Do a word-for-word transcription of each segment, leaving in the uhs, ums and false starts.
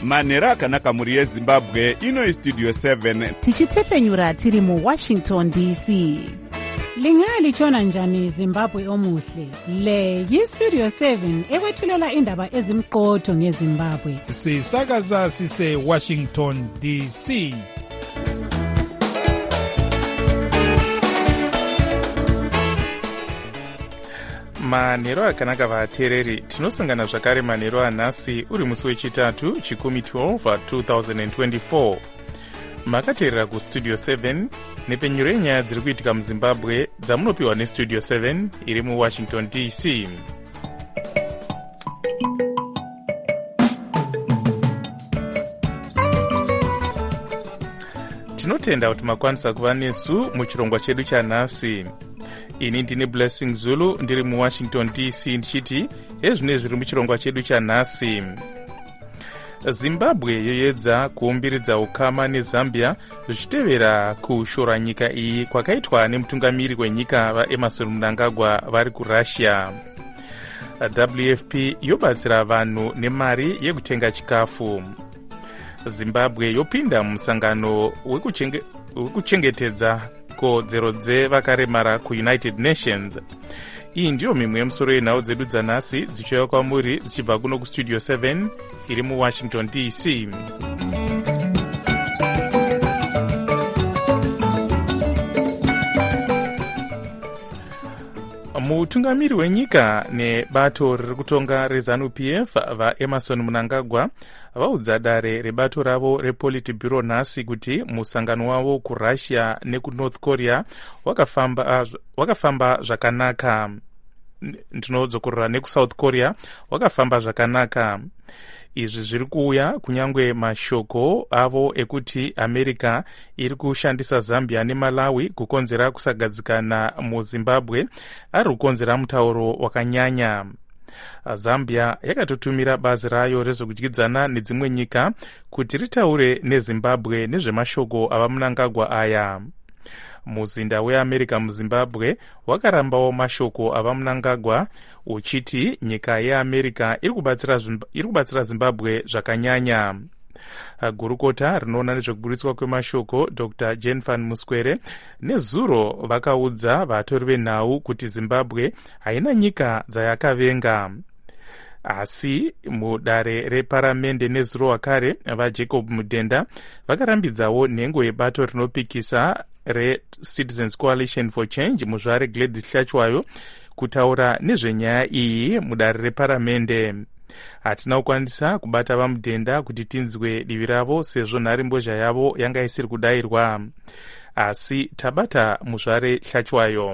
manhero akanaka mhuri yezimbabwe. Ino istudio seven tichitefenyura tiri muwashington D C. Lingalitshona njani Zimbabwe omuhle? Le yistudio seven ekwethulela indaba ezimqotho ngeZimbabwe. Sisakaza sise Washington D C. manhero akanaka vateereri, tinosangana zvakare manhero anhasi uri musi wechitatu chikumi twelve two thousand twenty-four. makateerera kustudio seven nepfenyuro yenyaya dziri kuitika muzimbabwe dzamunopiwa nestudio seven iri muwashington D C. tinotenda kuti makwanisa kuva nesu muchirongwa chedu chanhasi. ini ndine Blessing Zulu ndiri muwashington D C ndichiti ezvine zviri muchirongwa chedu chanhasi. Zimbabwe yoedza kuumbiridza ukama neZambia zvichitevera kushora nyika iyi kwakaitwa nemutungamiri wenyika vaEmerson Mnangagwa vari kuRussia. W F P yobatsira vanhu nemari yekutenga chikafu. Zimbabwe yopinda musangano wekuchengetedza kodzero dzevakaremara kuUnited Nations. Iyi ndiyo mimwe yemusoro yenhau dzedu dzanhasi dzichiuya kwamuri dzichibva kuno kustudio seven iri muwashington D C. mutungamiri wenyika nebato riri kutonga reZANU P F vaEmerson Mnangagwa vaudza dare rebato ravo rePolitburo nhasi kuti musangano wavo kuRussia nekuNorth Korea wakafamba, wakafamba zvakanaka. ndinodzokorera nekuSouth Korea wakafamba zvakanaka. izvi zviri kuuya kunyangwe mashoko avo ekuti America iri kushandisa Zambia neMalawi kukonzera kusagadzikana muZimbabwe ari kukonzera mutauro wakanyanya. Zambia yakatotumira bazi rayo rezvekudyidzana nedzimwe nyika kuti ritaure neZimbabwe nezvemashoko ava Mnangagwa aya. muzinda weAmerica muZimbabwe wakarambawo mashoko ava Mnangagwa uchiti nyika yeAmerica iri kubatsira iri kubatsira Zimbabwe zvakanyanya. gurukota rinoona nezvekuburitswa kwemashoko Dr Jane Van Muskwere nezuro vakaudza vatori venhau kuti Zimbabwe haina nyika dzayakavenga. asi mudare reparamende nezuro wakare vaJacob Mudenda vakarambidzawo nhengo yebato rinopikisa reCitizens Coalition for Change muzvare Gladys Hlachwayo kutaura nezvenyaya iyi mudare reparamende. hatina kukwanisa kubata vaMudenda kuti tinzwe divi ravo sezvo nharembozha yavo yanga isiri kudayirwa, asi tabata muzvare Hlachwayo.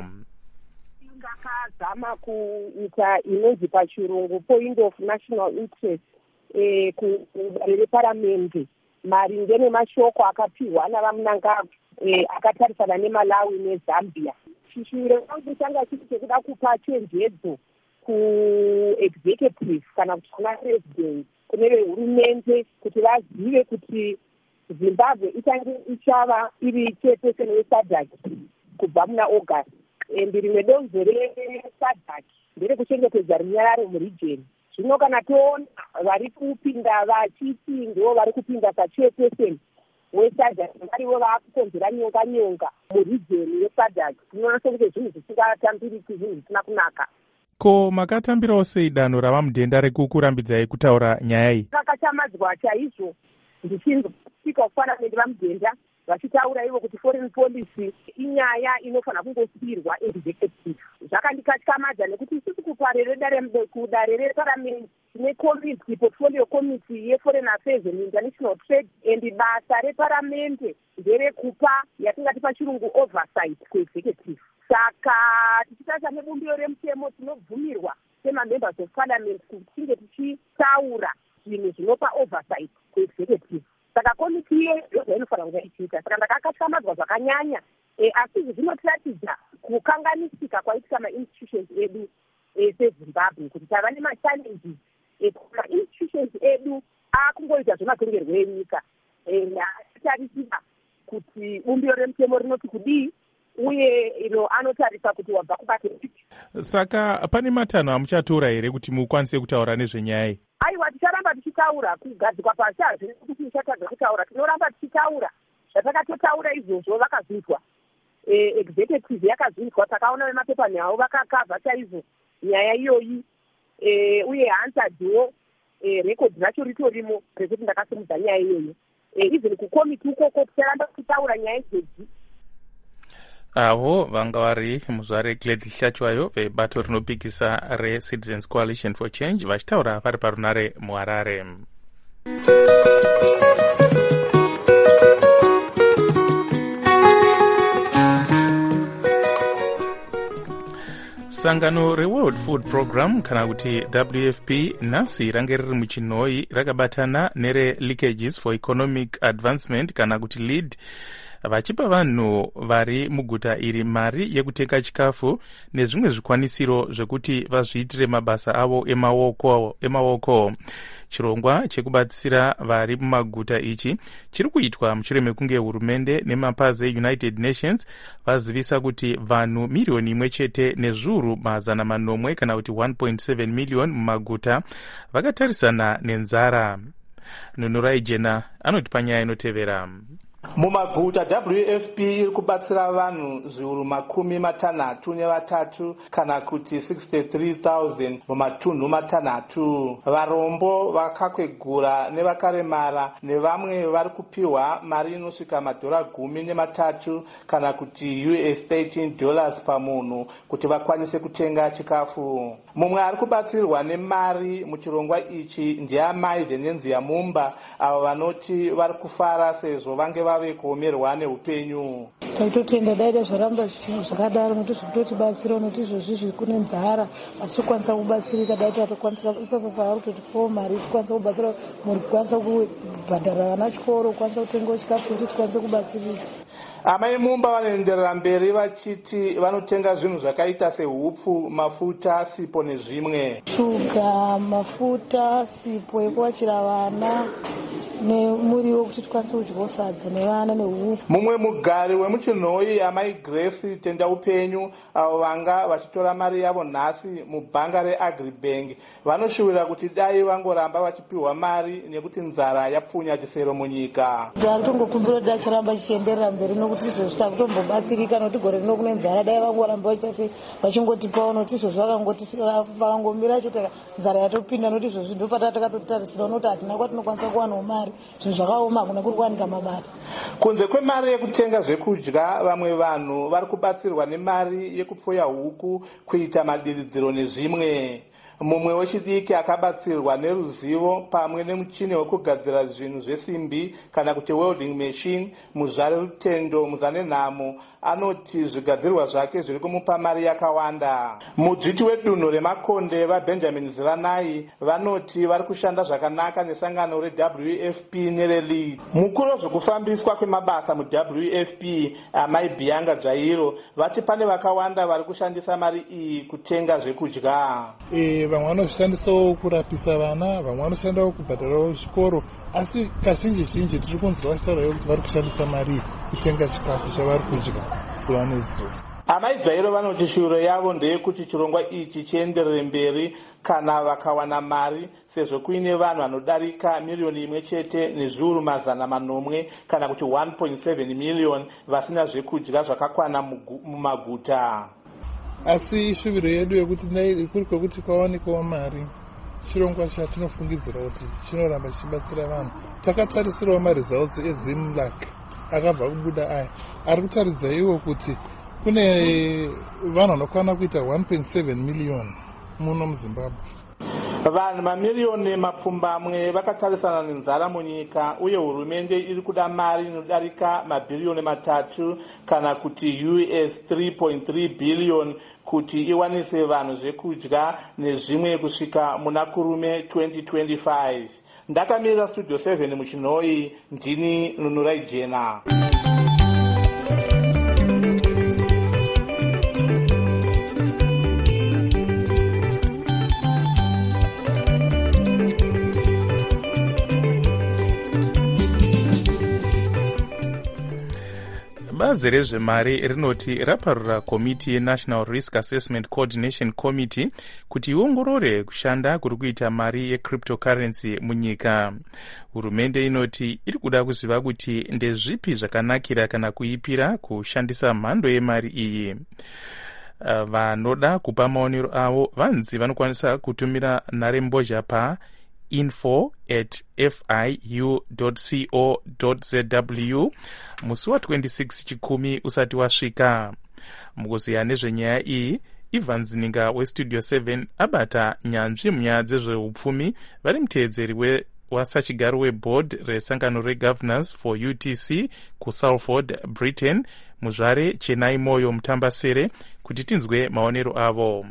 Zama kuita inonzi pachirungu point of national interest eh, kudare reparamende maringe nemashoko akapiwa navaMnangagwa eh, akatarisana neMalawi neZambia. chishiro changu changa chiri chekuda kupa chenjedzo kuexecutive kana kuti kuna president kune vehurumende kuti vazive kuti Zimbabwe ichange ichava iri chairperson weSADC kubva muna August. Ende rimwe donzo reSADC nderekuchengetedza runyararo muregion. Zvino kana toona vari kupinda vachiti ndo vari kupinda sachairperson weSADC varivo vaakukonzera nyonga nyonga muregion yeSADC, tinoona sekuti zvinhu zvisingatambiriki, zvinhu zvisina kunaka. Ko makatambirawo sei danho ravaMudenda rekukurambidzai kutaura nyaya iyi? Kakachamadzwa chaizvo ndichinzosvika kufanira vaMudenda vachitaura ivo kuti foreign policy inyaya inofanira kungosiyirwa executive. Zvakandikatyamadza nekuti isusu kuparere kudare reparamende tine committee, portfolio committee yeforeign affairs and international trade, and basa reparamende nderekupa yatingati pachirungu oversight kuexecutive. Saka tichitaura nebumbiro remutemo tinobvumirwa semamembers of parliament kuti tinge tichitaura zvinhu zvinopa oversight kuexecutive. Saka komiti iyoyo inofanira kunge ichiita. Saka ndakakatyamadza zvakanyanya, e, asi izvi zvinotiratidza kukanganisika kwaitika ma-institutions edu e, seZimbabwe kuti tava nemachallenges e, ma-institutions edu akungoita zvematongerwo enyika. Atarisira kuti bumbiro remutemo rinoti kudii uye ino anotarisa kuti wabva kubata. Saka pane matanho amuchatora here kuti mukwanise kutaura nezvenyaya? Aiwa, ticharamba tichi tichitaura kugadzikwa pasi hazviri kuti tichatadza kutaura, tinoramba tichitaura zvatakatotaura izvozvo. Vakazvinzwa executive yakazvinzwa, takaona vemapepanhi avo vakakavha chaizvo nyaya iyoyi, uye hansadhiwo rekodhi racho ritorimo rekuti ndakasimudza nyaya iyoyo. Even kukomiti ukoko ticharamba kutaura nyaya idzodzi. avo vanga vari muzvare Gladys Hlachwayo vebato rinopikisa reCitizens Coalition for Change vachitaura vari parunare muHarare. Sangano reWorld Food Program kana kuti W F P nhasi range riri muchinhoi rakabatana nereLeakages for Economic Advancement kana kuti lead vachipa vanhu vari muguta iri mari yekutenga chikafu nezvimwe zvikwanisiro zvekuti vazviitire mabasa avo emaoko emaoko. Chirongwa chekubatsira vari mumaguta ichi chiri kuitwa mushure mekunge hurumende nemapazi eUnited Nations vazivisa kuti vanhu miriyoni imwe chete nezviuru mazana manomwe kana kuti one point seven million mumaguta vakatarisana nenzara. Nunurai Jena anoti panyaya inotevera. Mumaguta W F P iri kubatsira vanhu zviuru makumi matanhatu nevatatu kana kuti sixty-three thousand mumatunhu matanhatu. Varombo, vakakwegura nevakaremara nevamwe vari kupiwa mari inosvika madhora gumi nematatu kana kuti U S thirteen dollars pamunhu kuti vakwanise kutenga chikafu. Mumwe ari kubatsirwa nemari muchirongwa ichi ndiamai venenzi yaMumba, avo vanoti vari kufara sezvo vange vave kuomerwa neupenyu. Taitotenda daida zvaramba zvinhu zvakadaro nokuti zvitotibatsira nokuti izvozvi zviri kune nzara hatikwanisa kubatsirika. Dai tatokwanisa ipapo paari kutoti mari tikwanisa kubatsira muri kukwanisa kubhadhara vana chikoro, kukwanisa kutenga chikafu kuti tikwanise kubatsirika. Amai Mumba vanoenderera mberi vachiti vanotenga zvinhu zvakaita sehupfu, mafuta, sipo nezvimwe. Shuga, mafuta, sipo yekuvachira vana nemuriwo kuti tikwanise kudyawo sadza nevana nehupfu. Mumwe mugari wemuchinhoi amai Grace Tenda Upenyu, avo vanga vachitora mari yavo nhasi mubhanga reAgribank, vanoshuwira kuti dai vangoramba vachipiwa mari nekuti nzara yapfunya chisero munyika. Dari tongokumbira kuti achiramba chichienderera mberi nokuti izvozvi takutombobatsirika nokuti gore rino kune nzara. Dai vangoramba vachati vachingotipawo nokuti izvozvi vakangomira chete nzara yatopinda nokuti izvozvi ndopata takatotarisira nokuti hatina kwatinokwanisa kuwanawo mari. Zvinhu zvakaoma hakuna kuri kuwanika mabasa. Kunze kwemari yekutenga zvekudya, vamwe vanhu vari kubatsirwa nemari yekupfuya huku, kuita madiridziro nezvimwe. Mumwe wechidiki akabatsirwa neruzivo pamwe nemuchini wekugadzira zvinhu zvesimbi kana kuti welding machine muzvare Rutendo Muzanenhamo, anoti zvigadzirwa zvake zviri kumupa mari yakawanda. Mudzviti wedunhu remakonde vaBenjamin Zivanai vanoti vari kushanda zvakanaka nesangano reW F P nereLead. Mukuru wezvekufambiswa kwemabasa muW F P amai Bianga Dzvairo vati pane vakawanda vari kushandisa mari iyi kutenga zvekudya. E, vamwe vanoshandisawo kurapisa vana, vamwe vanoshandawo kubhadharawo chikoro, asi kazhinji zhinji tiri kunzwa vachitaurawo kuti vari kushandisa mari kutenga chikafu chavari kudya zuva nezuva. Amai Dzvairo vanoti shuro yavo ndeyekuti chirongwa ichi chienderere mberi kana vakawana mari, sezvo kuine vanhu vanodarika miriyoni imwe chete nezviuru mazana manomwe kana kuti one point seven million vasina zvekudya zvakakwana mumaguta. Asi ishuviro yedu yekuti kuri kwekuti kwawanikawo mari, chirongwa chatinofungidzira kuti chinoramba chichibatsira vanhu. Takatarisirawo maresults eZimlac akabva kubuda aya ari kutaridza iwo kuti kune vanhu vanokwana kuita one point seven million muno muZimbabwe. Vanhu mamiriyoni mapfumbamwe vakatarisana nenzara munyika, uye hurumende iri kuda mari inodarika mabhiriyoni matatu kana kuti U S three point three billion kuti iwanise vanhu zvekudya nezvimwe kusvika muna kurume twenty twenty-five. Ndakamira Studio seven muchinhoi, ndini Nunurai Jena. bazi rezvemari rinoti raparura komiti yenational risk assessment coordination committee kuti iongorore kushanda kuri kuita mari yecryptocurrency munyika. Hurumende inoti iri kuda kuziva kuti ndezvipi zvakanakira kana kuipira kushandisa mhando yemari iyi. Uh, vanoda kupa maonero avo vanzi vanokwanisa kutumira nharembozha pa info at f i u dot co dot z w musi wa twenty-six chikumi usati wasvika. Mukuziya nezvenyaya iyi, Ivan Zininga westudio seven abata nyanzvi munyaya dzezveupfumi vari muteedzeri we wasachigaro weboard resangano regovernors for U T C kuSalford, Britain, muzvare Chenai Moyo Mutambasere, kuti tinzwe maonero avo.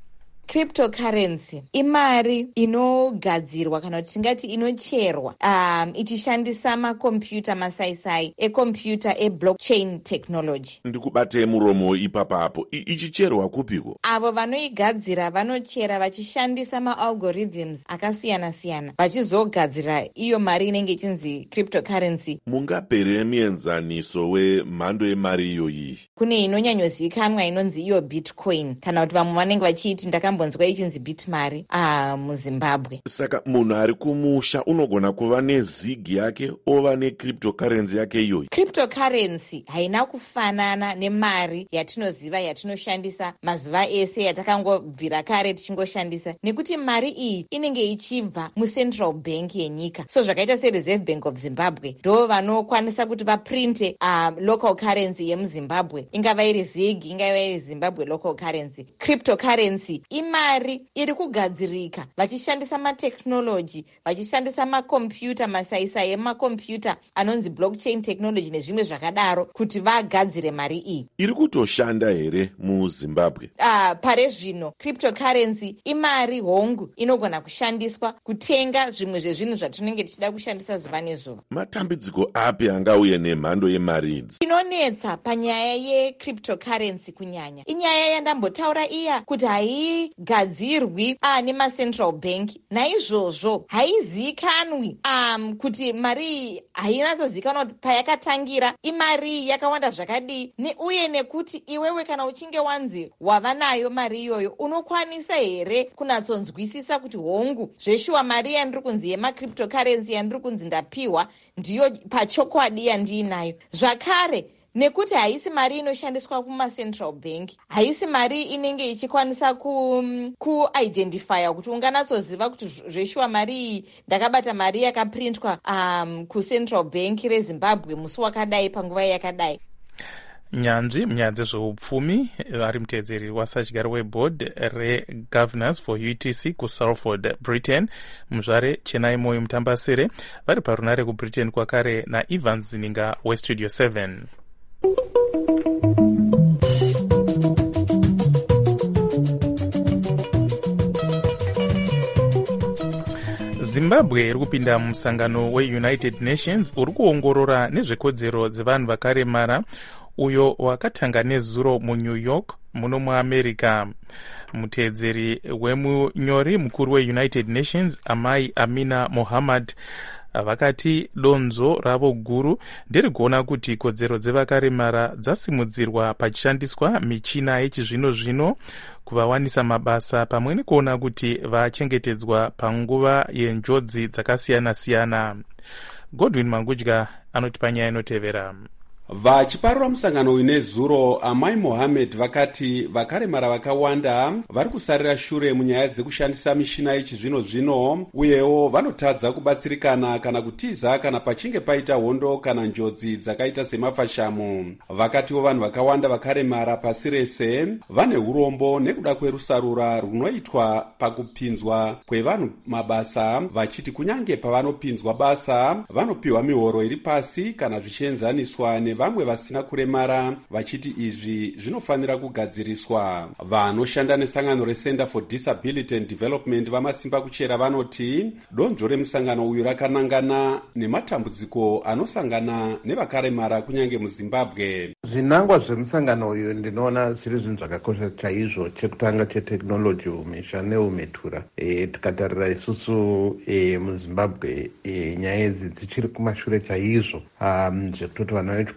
Cryptocurrency imari inogadzirwa kana kuti tingati inocherwa um, ichishandisa makombiyuta masaisai ekombiyuta eblockchain technology. Ndikubate muromo ipapapo, ichicherwa kupiko? Avo vanoigadzira vanochera vachishandisa maalgorithms akasiyana-siyana vachizogadzira iyo mari inenge ichinzi cryptocurrency. Mungapere muenzaniso wemhando yemari iyoyi? Kune inonyanyozikanwa inonzi iyo bitcoin, kana kuti vamwe vanenge vachiiti ndaka mbonzwa ichinzi bitmari ah, muZimbabwe. Saka munhu ari kumusha unogona kuva nezigi yake ova necryptocurrency yake iyoyi. Cryptocurrency haina kufanana nemari yatinoziva yatinoshandisa mazuva ese yatakangobvira kare tichingoshandisa, nekuti mari iyi inenge ichibva mucentral bank yenyika. So zvakaita seReserve Bank of Zimbabwe ndo vanokwanisa kuti vaprinte uh, local currency yemuZimbabwe, ingava iri zigi, ingava iri Zimbabwe local currency. Cryptocurrency imari iri kugadzirika vachishandisa mateknoloji, vachishandisa makombiyuta masaisai emakombiyuta anonzi blockchain technology nezvimwe zvakadaro kuti vagadzire mari iyi. Iri kutoshanda here muZimbabwe? Uh, pare zvino cryptocurrency imari hongu inogona kushandiswa kutenga zvimwe zvezvinhu zvatinenge tichida kushandisa zuva nezuva. Matambudziko api angauye nemhando yemari idzi? Inonetsa panyaya yecryptocurrency kunyanya inyaya yandambotaura iya kuti haigadzirwi uh, nemacentral bank, naizvozvo haizikanwi um, kuti mari hainatsozikanwa kuti payakatangira imari yakawanda zvakadii, ne uye nekuti iwewe kana uchinge wanzi wava nayo mari iyoyo unokwanisa here kunatsonzwisisa kuti hongu zveshuwa mari yandiri kunzi yemacryptocurrency yandiri kunzi ndapiwa ndiyo pachokwadi yandiinayo. Zvakare nekuti haisi mari inoshandiswa kumacentral bank, haisi mari inenge ichikwanisa kuidentifya ku kuti unganatsoziva kuti zveshuwa mari iyi ndakabata mari yakaprintwa um, kucentral bank reZimbabwe musi wakadai panguva yakadai. Nyanzvi munyaya dzezveupfumi vari muteedzeri wasachigaro weboard regovernors for U T C kuSalford, Britain, muzvare Chenai Moyo Mutambasere, vari parunare kuBritain kwakare naIvan Zininga westudio seven. Zimbabwe iri kupinda musangano weUnited Nations uri kuongorora nezvekodzero dzevanhu vakaremara uyo wakatanga nezuro muNew York muno muAmerica. Muteedzeri wemunyori mukuru weUnited Nations Amai Amina Mohammed vakati donzo ravo guru nderikuona kuti kodzero dzevakaremara dzasimudzirwa pachishandiswa michina yechizvino-zvino kuvawanisa mabasa pamwe nekuona kuti vachengetedzwa panguva yenjodzi dzakasiyana-siyana. Godwin Mangudya anoti panyaya inotevera. Vachiparura musangano uyu nezuro, Amai Mohammed vakati vakaremara vakawanda vari kusarira shure munyaya dzekushandisa mishina yechizvino-zvino, uyewo vanotadza kubatsirikana kana kutiza kana pachinge paita hondo kana njodzi dzakaita semafashamu. Vakatiwo vanhu vakawanda vakaremara pasi rese vane urombo nekuda kwerusarura runoitwa pakupinzwa kwevanhu mabasa, vachiti kunyange pavanopinzwa basa vanopiwa mihoro iri pasi kana zvichienzaniswa ne vamwe vasina kuremara, vachiti izvi zvinofanira kugadziriswa. Vanoshanda nesangano reCenter for Disability and Development vamasimba kuchera vanoti donzvo remusangano uyu rakanangana nematambudziko anosangana nevakaremara kunyange muZimbabwe. Zvinangwa zvemusangano uyu ndinoona zviri zvinhu zvakakosha chaizvo. Chekutanga cheteknoloji umisha neumetura. E, tikatarira isusu e, muZimbabwe e, nyaya idzi dzichiri kumashure chaizvo um, zvekutoti vana vechikoro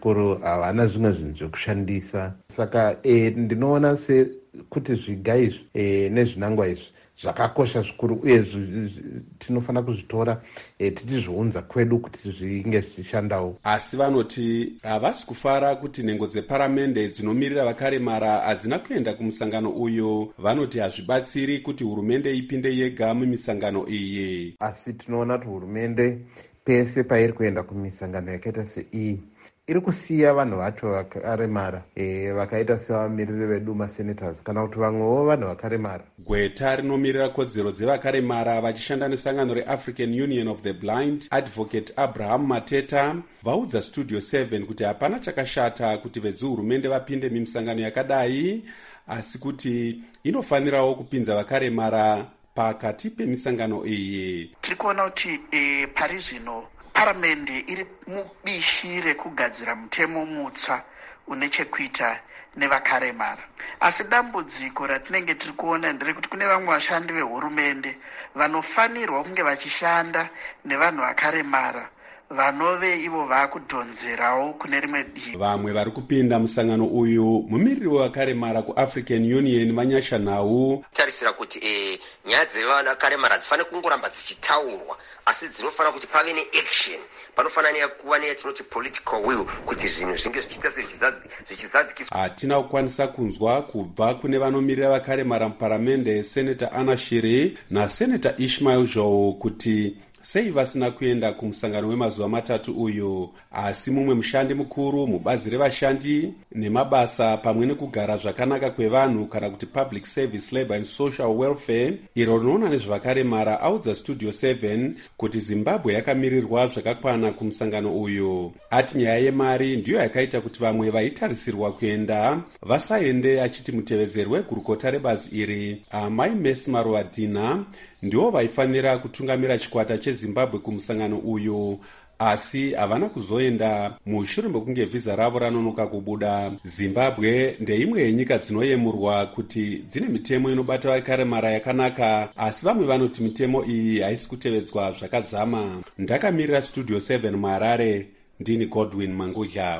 zvikoro havana zvimwe zvinhu zvekushandisa. Saka e, ndinoona sekuti zviga izvi e, nezvinangwa izvi zvakakosha zvikuru uye tinofanira kuzvitora e, tichizviunza kwedu kuti zvinge zvichishandawo. Asi vanoti havasi kufara kuti nhengo dzeparamende dzinomirira vakaremara hadzina kuenda kumusangano uyu. Vanoti hazvibatsiri kuti hurumende ipinde yega mumisangano iyi. Asi tinoona kuti hurumende pese pairi kuenda kumisangano yakaita seiyi iri kusiya vanhu vacho vakaremara e, vakaita sevamiririri vedu masenators kana kuti vamwewo vanhu vakaremara. Gweta rinomirira kodzero dzevakaremara vachishanda nesangano reAfrican Union of the Blind, Advocate Abraham Mateta, vaudza Studio seven kuti hapana chakashata kuti vedzihurumende vapinde mimisangano yakadai, asi kuti inofanirawo kupinza vakaremara pakati pemisangano iyi. Tiri kuona kuti e, pari zvino paramende iri mubishi rekugadzira mutemo mutsva une chekuita nevakaremara. Asi dambudziko ratinenge tiri kuona nderekuti kune vamwe vashandi vehurumende vanofanirwa kunge vachishanda nevanhu vakaremara vanove ivo vaakudhonzerawo kune rimwe divi. Vamwe vari kupinda musangano uyu mumiriri wavakaremara kuAfrican Union Manyasha Nhau tarisira kuti e, nyaya dzevanakaremara hadzifanira kungoramba dzichitaurwa, asi dzinofanira kuti pave neaction, panofanira kuva neyatinoti political will kuti zvinhu zvinge zvichiita zvichizadzikiswa. Hatina kukwanisa kunzwa kubva kune vanomirira vakaremara muparamende Senator Anna Shiri naSenator Ishmael Joe kuti sei vasina kuenda kumusangano wemazuva matatu uyu. Asi mumwe mushandi mukuru mubazi revashandi nemabasa pamwe nekugara zvakanaka kwevanhu kana kuti Public Service Labour and Social Welfare iro rinoona nezvavakaremara audza Studio seven kuti Zimbabwe yakamirirwa zvakakwana kumusangano uyu. Ati nyaya yemari ndiyo yakaita kuti vamwe vaitarisirwa kuenda vasaende, achiti mutevedzeri wegurukota rebazi iri Amai Mercy Maruadina ndiwo vaifanira kutungamira chikwata cheZimbabwe kumusangano uyu, asi havana kuzoenda mushure mekunge vhiza ravo ranonoka kubuda. Zimbabwe ndeimwe yenyika dzinoyemurwa kuti dzine mitemo inobata vakaremara yakanaka, asi vamwe vanoti mitemo iyi haisi kutevedzwa zvakadzama. Ndakamirira Studio seven muHarare, ndini Godwin Mangudla.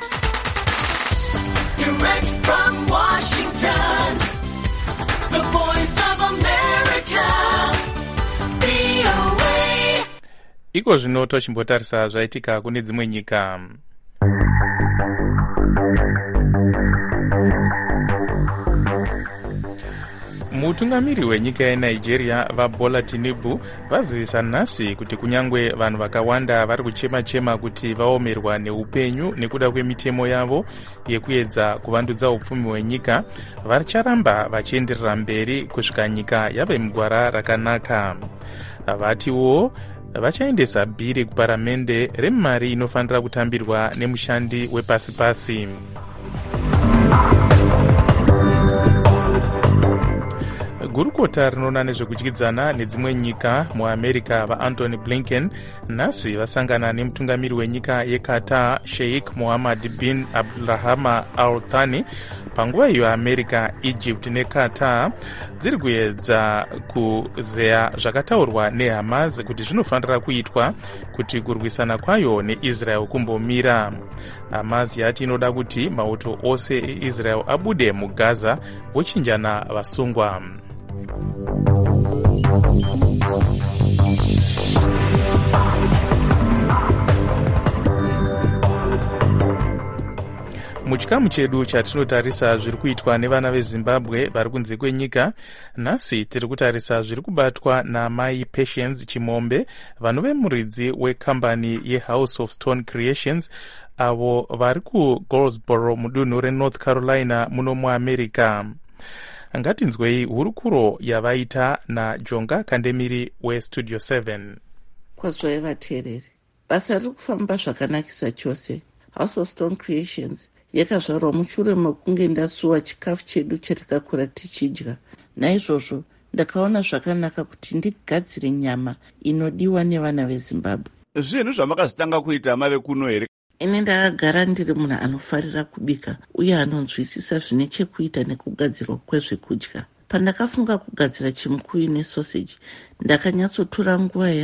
Direct from Washington, the voice of America. Iko zvino tochimbotarisa zvaitika kune dzimwe nyika. Mutungamiri wenyika yeNigeria vaBola Tinubu vazivisa nhasi kuti kunyangwe vanhu vakawanda vari kuchema-chema kuti vaomerwa neupenyu nekuda kwemitemo yavo yekuedza kuvandudza upfumi hwenyika, vacharamba vachienderera mberi kusvika nyika yave mugwara rakanaka. Vatiwo vachaendesa bhiri kuparamende remari inofanira kutambirwa nemushandi wepasi-pasi. Gurukota rinoona nezvekudyidzana nedzimwe nyika muAmerica vaAntony Blinken nhasi vasangana nemutungamiri wenyika yeQatar Sheikh Mohammed bin Abdulrahman Al Thani. Panguva iyo America, Egypt neQatar dziri kuedza kuzeya zvakataurwa neHamas kuti zvinofanira kuitwa kuti kurwisana kwayo neIsrael kumbomira. Hamas yati inoda kuti mauto ose eIsrael abude muGaza vochinjana vasungwa. Muchikamu chedu chatinotarisa zviri kuitwa nevana veZimbabwe vari kunze kwenyika, nhasi tiri kutarisa zviri kubatwa naMai Patience Chimombe, vanhu vemuridzi wekambani yeHouse of Stone Creations, avo vari kuGoldsboro mudunhu reNorth Carolina muno muAmerica. Ngatinzwei hurukuro yavaita naJonga Kandemiri weStudio seven. Kwazvai vateereri, basa riri kufamba zvakanakisa chose. House of Stone Creations yakazvarwa mushure mekunge ndasuwa chikafu chedu chatakakura tichidya. Naizvozvo ndakaona zvakanaka kuti ndigadzire nyama inodiwa nevana veZimbabwe. Zvinhu zvamakazitanga kuita mave kuno here? Ine ndakagara ndiri munhu anofarira kubika uye anonzwisisa zvine chekuita nekugadzirwa kwezvekudya. Pandakafunga kugadzira chimukuyu nesoseji, ndakanyatsotora nguva yangu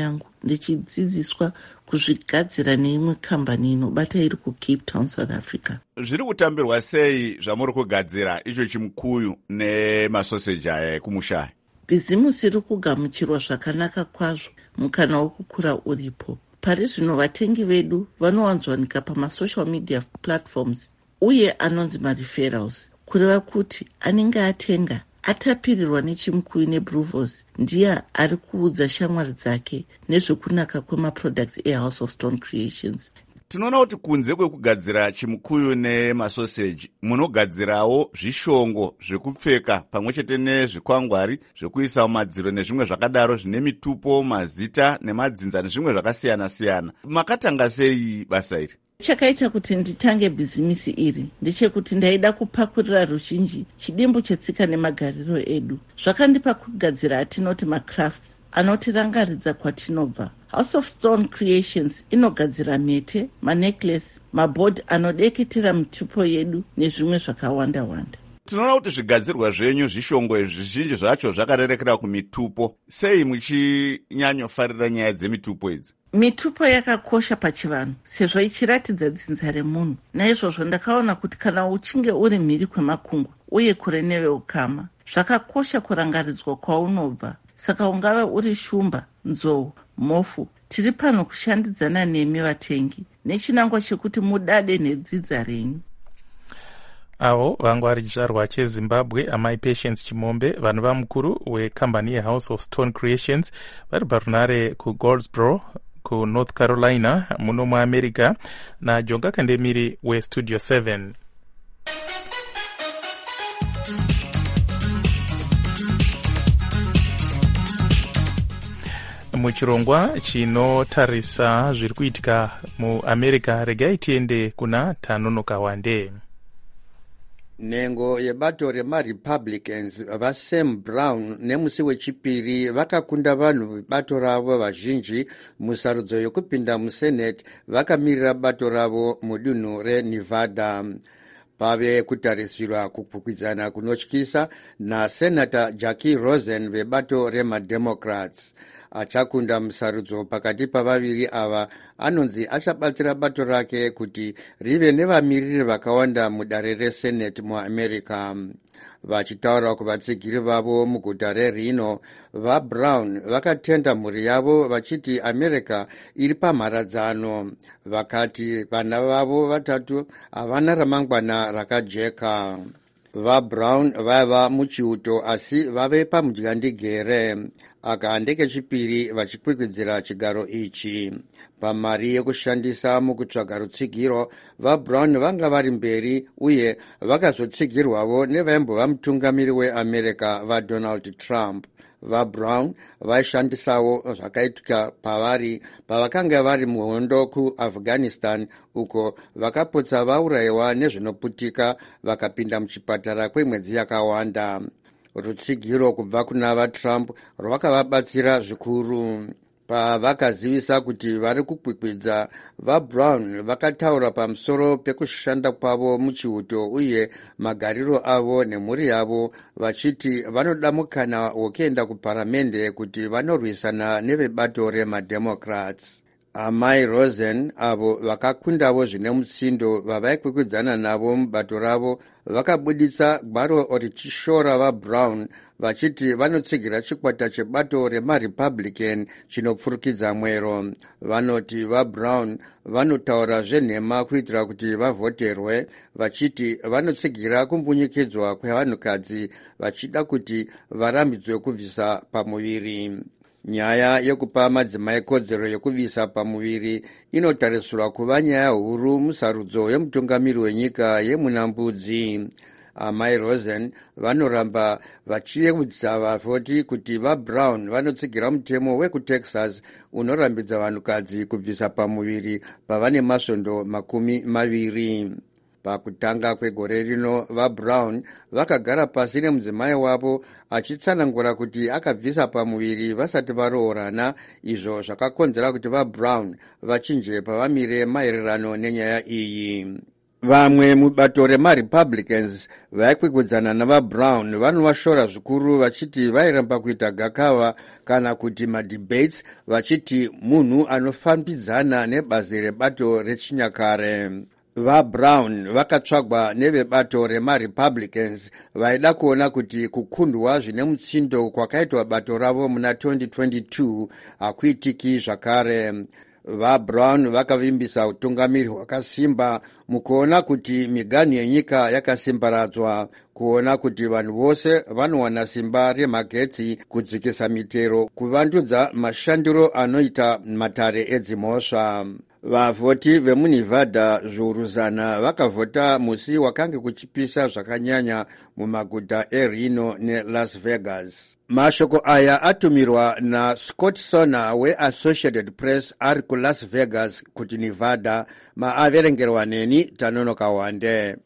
ndichidzidziswa kuzvigadzira neimwe kambani inobata iri kucape town, south africa. Zviri kutambirwa sei zvamuri kugadzira icho chimukuyu nemasoseji aya ekumusha? Bhizimusi iri kugamuchirwa zvakanaka kwazvo, mukana wokukura uripo. Pari zvino vatengi vedu vanowanzowanika pamasocial media platforms uye anonzi mareferrals, kureva kuti anenge atenga atapirirwa nechimukuyu nebruvos ndiye ari kuudza shamwari dzake nezvekunaka kwemaproducts eHouse of Stone Creations. Tinoona kuti kunze kwekugadzira chimukuyu nemasoseji munogadzirawo zvishongo zvekupfeka pamwe chete nezvikwangwari zvekuisa mumadziro nezvimwe zvakadaro zvine mitupo, mazita nemadzinza nezvimwe zvakasiyana siyana. Makatanga sei basa iri? Chakaita kuti nditange bhizimisi iri ndechekuti ndaida kupakurira ruzhinji chidimbu chetsika nemagariro edu. Zvakandipa kugadzira atinoti macrafts anotirangaridza kwatinobva. House of Stone Creations inogadzira mhete, manecklace, mabhodhi anodeketera mitupo yedu nezvimwe zvakawanda wanda. Tinoona kuti zvigadzirwa zvenyu zvishongo izvi zvizhinji zvacho zvakarerekera kumitupo. Sei muchinyanyofarira nyaya dzemitupo idzi? Mitupo yakakosha pachivanhu sezvo ichiratidza dzinza remunhu. Naizvozvo ndakaona kuti kana uchinge uri mhiri kwemakungwa uye kure neveukama, zvakakosha kurangaridzwa kwaunobva. Saka ungave uri shumba, nzou, mofu, tiri pano kushandidzana nemi vatengi nechinangwa chekuti mudade nedzidza renyu. Avo vanga vari chizvarwa chezimbabwe amai Patience Chimombe, vanhu vamukuru wekambani yeHouse of Stone Creations, vari parunare kuGoldsboro kuNorth Carolina muno muAmerica, naJonga Kandemiri weStudio seven. Muchirongwa chinotarisa zviri kuitika muAmerica, regai tiende kuna Tanonoka Wande. Nhengo yebato remaRepublicans vaSam Brown nemusi wechipiri vakakunda vanhu vebato ravo vazhinji musarudzo yokupinda muSenate vakamirira bato ravo mudunhu reNevada. Pave kutarisirwa kukwikwidzana kunotyisa naSenator Jackie Rosen vebato remademocrats. Achakunda musarudzo pakati pavaviri ava anonzi achabatsira bato rake kuti rive nevamiriri vakawanda mudare reSenate muAmerica. Vachitaura kuvatsigiri vavo muguta reReno, vaBrown vakatenda mhuri yavo vachiti America iri pamharadzano. Vakati vana vavo vatatu havana ramangwana rakajeka. VaBrown vaiva muchiuto asi vave pamudyandigere. Aka ndekechipiri vachikwikwidzira chigaro ichi. Pamari yekushandisa mukutsvaga rutsigiro, vaBrown vanga vari mberi uye vakazotsigirwavo nevaimbova mutungamiri weAmerica vaDonald Trump. VaBrown vaishandisawo zvakaitika pavari pavakanga vari muhondo kuAfghanistan, uko vakapotsa vaurayiwa nezvinoputika vakapinda muchipatara kwemwedzi yakawanda. Rutsigiro kubva kuna vaTrump rwakavabatsira zvikuru. Pavakazivisa kuti vari kukwikwidza, vaBrown vakataura pamusoro pekushanda kwavo muchiuto uye magariro avo nemhuri yavo, vachiti vanoda mukana wokuenda kuparamende kuti vanorwisana nevebato remademocrats. Amai Rosen, avo vakakundavo zvine mutsindo vavaikwikwidzana navo mubato ravo, vakabuditsa gwaro richishora vaBrown vachiti vanotsigira chikwata chebato remaRepublican chinopfurukidza mwero. Vanoti vaBrown vanotaura zvenhema kuitira kuti vavhoterwe, vachiti vanotsigira kumbunyikidzwa kwevanhukadzi vachida kuti varambidzwe kubvisa pamuviri. Nyaya yekupa madzimai kodzero yokuvisa pamuviri inotarisirwa kuva nyaya huru musarudzo yemutungamiri wenyika yemunambudzi. Amai Rosen vanoramba vachiyeudza vavhoti kuti vaBrown vanotsigira mutemo wekuTexas unorambidza vanhukadzi kubvisa pamuviri pavane masvondo makumi maviri. Pakutanga kwegore rino, vaBrown vakagara pasi nemudzimai wavo achitsanangura kuti akabvisa pamuviri vasati varoorana, izvo zvakakonzera kuti vaBrown vachinje pavamire maererano nenyaya iyi. vamwe mubato remarepublicans vaikwikwidzana navabrown vanovashora zvikuru vachiti vairamba kuita gakava kana kuti madebates vachiti munhu anofambidzana nebazi rebato rechinyakare. VaBrown vakatsvagwa nevebato remarepublicans vaida kuona kuti kukundwa zvine mutsindo kwakaitwa bato ravo muna twenty twenty-two hakuitiki zvakare. VaBrown vakavimbisa utungamiri hwakasimba mukuona kuti miganhu yenyika yakasimbaradzwa, kuona kuti vanhu vose vanowana simba remagetsi, kudzikisa mitero, kuvandudza mashandiro anoita matare edzimhosva. Vavhoti vemunevada zviuru zana vakavhota musi wakange kuchipisa zvakanyanya mumaguta eReno neLas Vegas. Mashoko aya atumirwa naScott Sonner weAssociated Press ari kuLas Vegas kuti Nevada. Maaverengerwa neni Tanonoka Wande.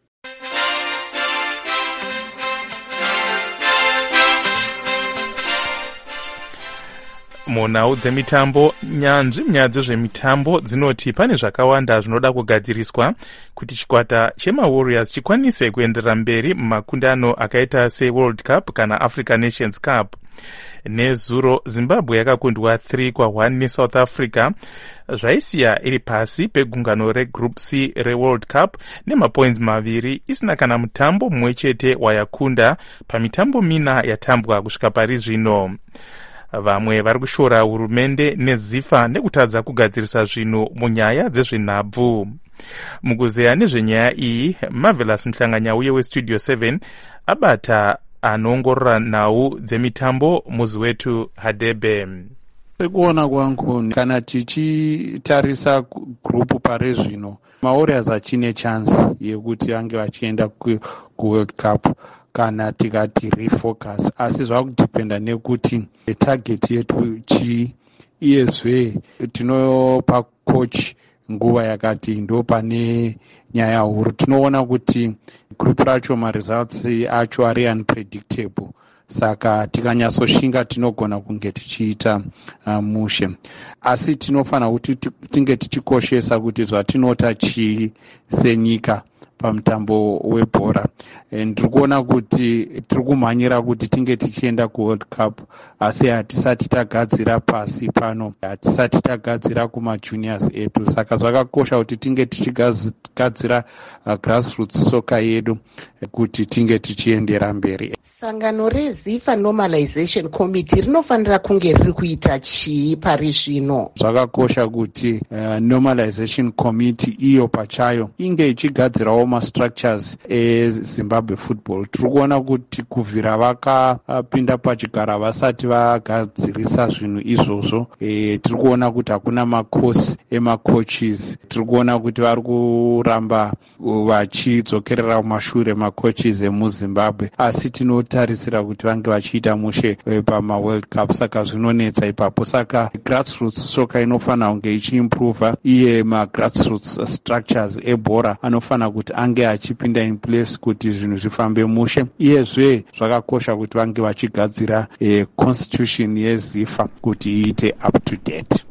Munhau dzemitambo, nyanzvi munyaya dzezvemitambo dzinoti pane zvakawanda zvinoda kugadziriswa kuti chikwata chemaWarriors chikwanise kuenderera mberi mumakundano akaita seWorld Cup kana Africa Nations Cup. Nezuro Zimbabwe yakakundwa three kwa one neSouth Africa, zvaisiya iri pasi pegungano reGroup C reWorld Cup nemapoints maviri, isina kana mutambo mumwe chete wayakunda pamitambo mina yatambwa kusvika pari zvino. Vamwe vari kushora hurumende nezifa nekutadza kugadzirisa zvinhu munyaya dzezvenhabvu. Mukuzeya nezvenyaya iyi, Marvelous Mhlanganyauye weStudio seven abata anoongorora nhau dzemitambo muzi wetu Hadebe. Sekuona kwangu kana tichitarisa grupu pare zvino, maWarriors achine chance yekuti ange vachienda kuWorld Cup kana tikati refocus, asi zvakudipenda nekuti target yetu chi, iyezve tinopa coach nguva yakati ndo pane nyaya huru. Tinoona kuti group racho maresults acho ari unpredictable, saka tikanyatsoshinga tinogona kunge tichiita uh, mushe, asi tinofana kuti tinge tichikoshesa kuti zvatinota chi senyika pamutambo webhora. Ndiri kuona kuti tiri kumhanyira kuti tinge tichienda kuWorld Cup, asi hatisati tagadzira pasi pano, hatisati tagadzira kumajuniors edu, saka zvakakosha kuti tinge tichigadzira uh, grassroots soccer yedu kuti tinge tichiendera mberi. Sangano reZIFA Normalization Committee rinofanira kunge riri kuita chii pari zvino? Zvakakosha kuti uh, Normalization Committee iyo pachayo inge ichigadzirawo mastructures eZimbabwe football. Tiri kuona kuti kuvhira vakapinda pachigara vasati vagadzirisa zvinhu izvozvo. E, tiri kuona kuti hakuna makosi emacoaches. Tiri kuona kuti vari kuramba vachidzokerera kumashure macoaches emuZimbabwe, asi tinotarisira kuti vange vachiita mushe pamaWorld Cup, saka zvinonetsa ipapo. Saka grassroots soccer inofana kunge ichiimprova, iye magrassroots structures ebhora anofana kuti ange achipinda in place kuti zvinhu zvifambe mushe. Iyezve zvakakosha kuti vange vachigadzira eh, constitution yeZIFA kuti iite up to date.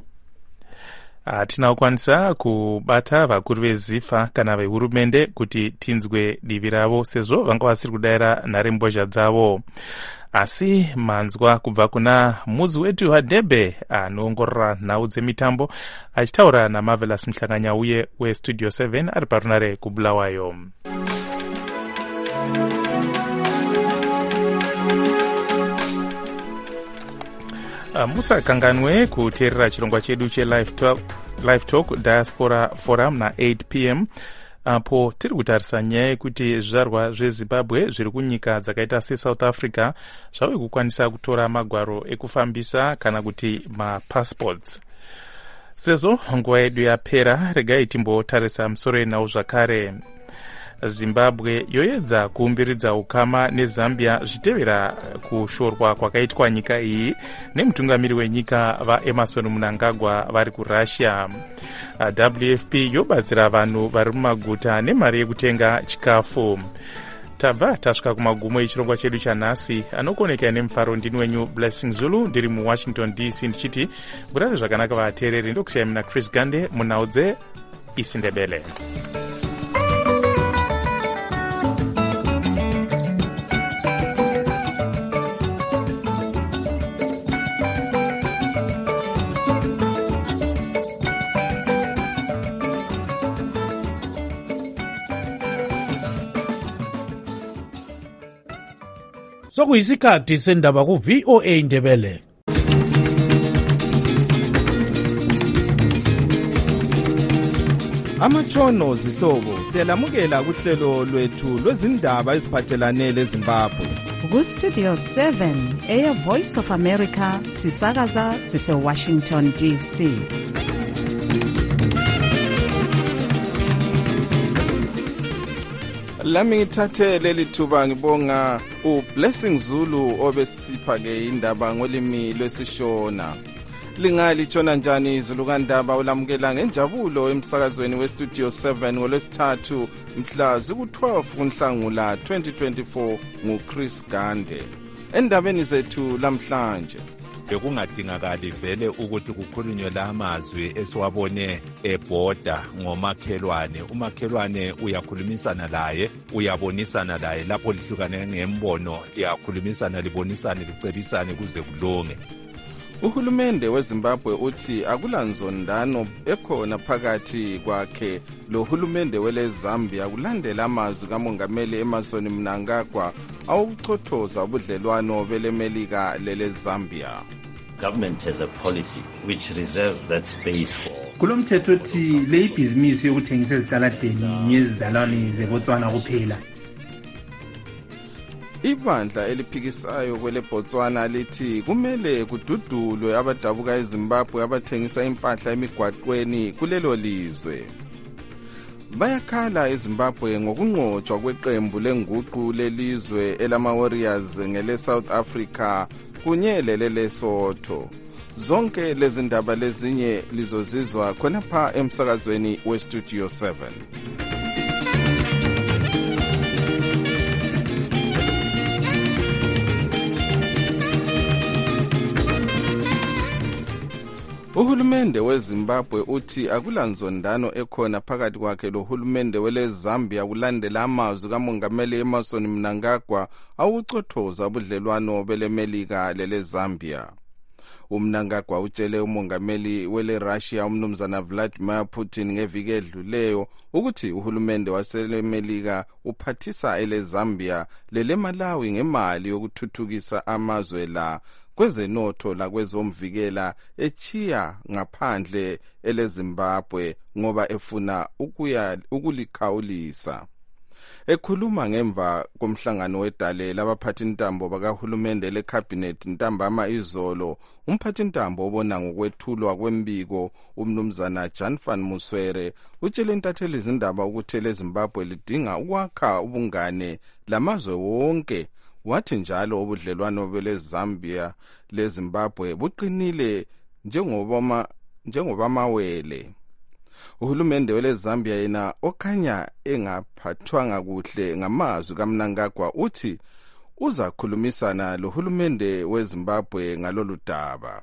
Hatina kukwanisa kubata vakuru veZIFA kana vehurumende kuti tinzwe divi ravo, sezvo vanga vasiri kudayira nharembozha dzavo. Asi manzwa kubva kuna muzi wetu Hadebe anoongorora nhau dzemitambo achitaura naMarvelous Mhlanganyauye weStudio seven ari parunare kuBulawayo. Musakanganwe kuteerera chirongwa chedu cheLive Talk, Live Talk Diaspora Forum na eight p m apo tiri kutarisa nyaya yekuti zvizvarwa zveZimbabwe zviri kunyika dzakaita seSouth Africa zvave kukwanisa kutora magwaro ekufambisa kana kuti mapassports. Sezvo nguva yedu yapera, regai timbotarisa musoro yenhau zvakare. Zimbabwe yoedza kuumbiridza ukama neZambia zvitevera kushorwa kwakaitwa nyika iyi nemutungamiri wenyika vaEmerson Mnangagwa vari kuRussia. W F P yobatsira vanhu vari mumaguta nemari yekutenga chikafu. Tabva tasvika kumagumo echirongwa chedu chanhasi. Anokoneka nemufaro ndini wenyu Blessing Zulu, ndiri muWashington D C ndichiti murare zvakanaka vateereri. Ndokusiyai muna Chris Gande munhau dzeIsindebele. sokuyisikhathi sendaba ku-V O A Ndebele. Amatshono zihlobo siyalamukela kuhlelo lwethu lwezindaba eziphathelane leZimbabwe. Ku-Studio seven eya Voice of America sisakaza sise-Washington D C. Lami ngithathe leli thuba ngibonga uBlessing Zulu obesipha-ke indaba ngolimi lwesishona. Lingali tshona njani izulu kandaba ulamukela ngenjabulo emsakazweni weStudio seven ngolwesithathu mhla ziku-twelve kuNhlangula twenty twenty-four nguChris Gande. Endabeni zethu lamhlanje bekungadingakali vele ukuthi kukhulunywe la amazwi esiwabone ebhoda ngomakhelwane. Umakhelwane uyakhulumisana laye, uyabonisana laye, lapho lihlukane ngembono liyakhulumisana, libonisane, licebisane kuze kulunge. Uhulumende weZimbabwe uthi akulanzondano ekhona phakathi kwakhe lo hulumende wele Zambia kulandela amazwi kamongameli Emmerson Mnangagwa awuchothoza ubudlelwano belemelika lele Zambia. Government has a policy which reserves that space for kulomthetho othi le ibhizinisi yokuthengisa ezitaladeni ngezizalwane zeBotswana kuphela. Ibandla eliphikisayo kwele Botswana lithi kumele kududulwe abadabuka eZimbabwe abathengisa impahla emigwaqweni kulelo lizwe. Bayakhala eZimbabwe ngokunqotshwa kweqembu lenguqu lelizwe elama Warriors ngele South Africa kunye lele Lesotho. Zonke lezi ndaba lezinye lizozizwa khonapha emsakazweni weStudio seven. Uhulumende weZimbabwe uthi akulanzondano ekhona phakathi kwakhe lo hulumende wele Zambia kulandela amazwi kamongameli Emmerson Mnangagwa awuchothoza ubudlelwano belemelika lele Zambia. UMnangagwa utshele umongameli wele Russia umnumzana Vladimir Putin ngeviki edluleyo ukuthi uhulumende waselemelika uphathisa ele Zambia lele Malawi ngemali yokuthuthukisa amazwe la kwezenotho la kwezomvikela echiya ngaphandle ele Zimbabwe ngoba efuna ukuya ukulikhawulisa. Ekhuluma ngemva komhlangano wedale labaphathintambo bakahulumende lecabinet ntambama izolo, umphathintambo obona ngokwethulwa kwembiko umnumzana Jan van Muswere utshele intatheli izindaba ukuthi leZimbabwe lidinga ukwakha ubungane lamazwe wonke. Wathi njalo ubudlelwano bele Zambia leZimbabwe buqinile njengobama njengobamawele. Uhulumende wele Zambia yena okhanya engaphathwanga kuhle ngamazwi kaMnangagwa uthi uzakhulumisana lo hulumende weZimbabwe ngalolu daba.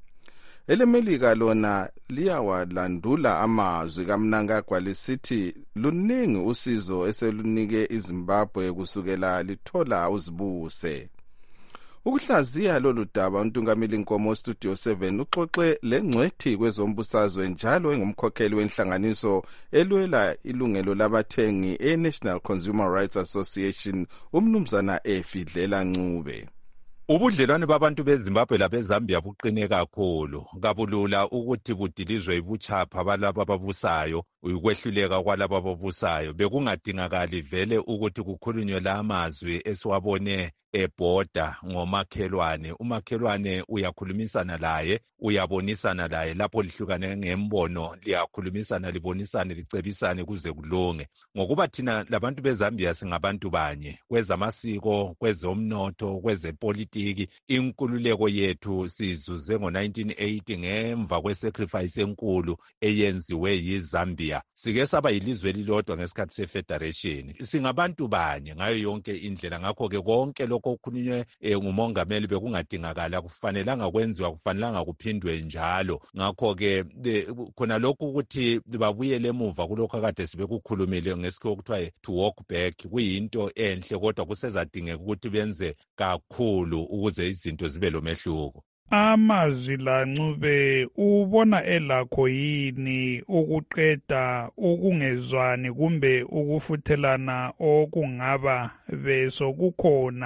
Elemelika lona liyawalandula amazwi kaMnangagwa lisithi luningi usizo eselunike iZimbabwe kusukela lithola uzibuse. Ukuhlaziya lolu daba uNtungameli Nkomo Studio seven uxoxe lengcwethi kwezombusazwe njalo engumkhokheli wenhlanganiso elwela ilungelo labathengi eNational Consumer Rights Association umnumzana Efidlela Ncube. Ubudlelwane babantu beZimbabwe labeZambia buqine kakhulu. Kabulula ukuthi budilizwe ibuchapha balabo ababusayo, ukwehluleka kwalabo ababusayo. Bekungadingakali vele ukuthi kukhulunywe la amazwi esiwabone ebhoda ngomakhelwane. Umakhelwane uyakhulumisana laye, uyabonisana laye, lapho lihlukane ngembono liyakhulumisana, libonisane, licebisane kuze kulunge. Ngokuba thina labantu beZambia singabantu banye, kwezamasiko, kwezomnotho, kwezepolitiki, inkululeko yethu sizuze ngo nineteen eighty ngemva kwesacrifice enkulu eyenziwe yiZambia. Sike saba yilizwe lilodwa ngesikhathi sefederation. Singabantu banye ngayo yonke indlela, ngakho ke konke lokho okukhulunywe ngumongameli bekungadingakala, kufanelanga kwenziwa, kufanelanga kuphindwe njalo. Ngakho ke khona lokho ukuthi babuyele emuva kulokho akade sibekukhulumile ngesikho okuthiwa to walk back kuyinto enhle, kodwa kusezadingeka ukuthi benze kakhulu ukuze izinto zibe lomehluko. Amazwi la Ncube ubona elakho yini ukuqeda ukungezwani kumbe ukufuthelana okungaba beso kukhona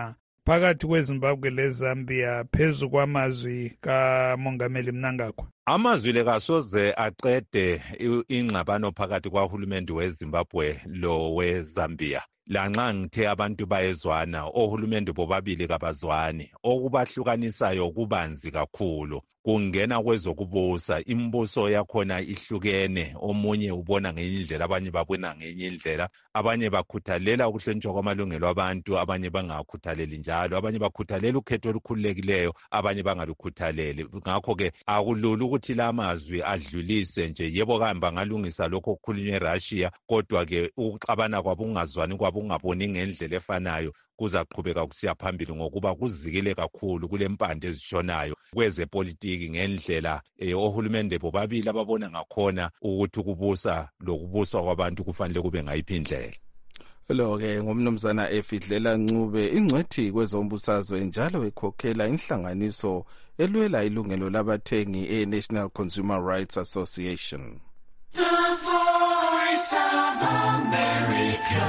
phakathi kweZimbabwe leZambia phezu kwamazwi kaMongameli Mnangagwa? Amazwi le kasoze aqede ingxabano phakathi kwahulumende weZimbabwe lo weZambia. Lanxa ngithe abantu bayezwana, ohulumende bobabili kabazwani, okubahlukanisayo kubanzi kakhulu. Kungena kwezokubusa, imbuso yakhona ihlukene, omunye ubona ngenye indlela, abanye babona ngenye indlela, abanye bakhuthalela ukuhlonitshwa kwamalungelo abantu, abanye bangakhuthaleli njalo, abanye bakhuthalela ukhetho olukhululekileyo, abanye bangalukhuthaleli. Ngakho ke akulula ukuthi la mazwi adlulise nje, yebo kambe ngalungisa lokho okukhulunywe eRussia, kodwa ke ukuxabana kwabo ungazwani kwabo ungaboni ngendlela efanayo kuzaqhubeka kusiya phambili ngokuba kuzikile kakhulu kule mpande ezishonayo kwezepolitiki ngendlela eh, ohulumende bobabili ababona ngakhona ukuthi ukubusa lokubuswa kwabantu kufanele kube ngayiphi indlela. Lo-ke ngumnumzana Efidlela Ncube, ingcwethi kwezombusazwe njalo ekhokhela inhlanganiso elwela ilungelo labathengi e-National Consumer Rights Association. The Voice of America,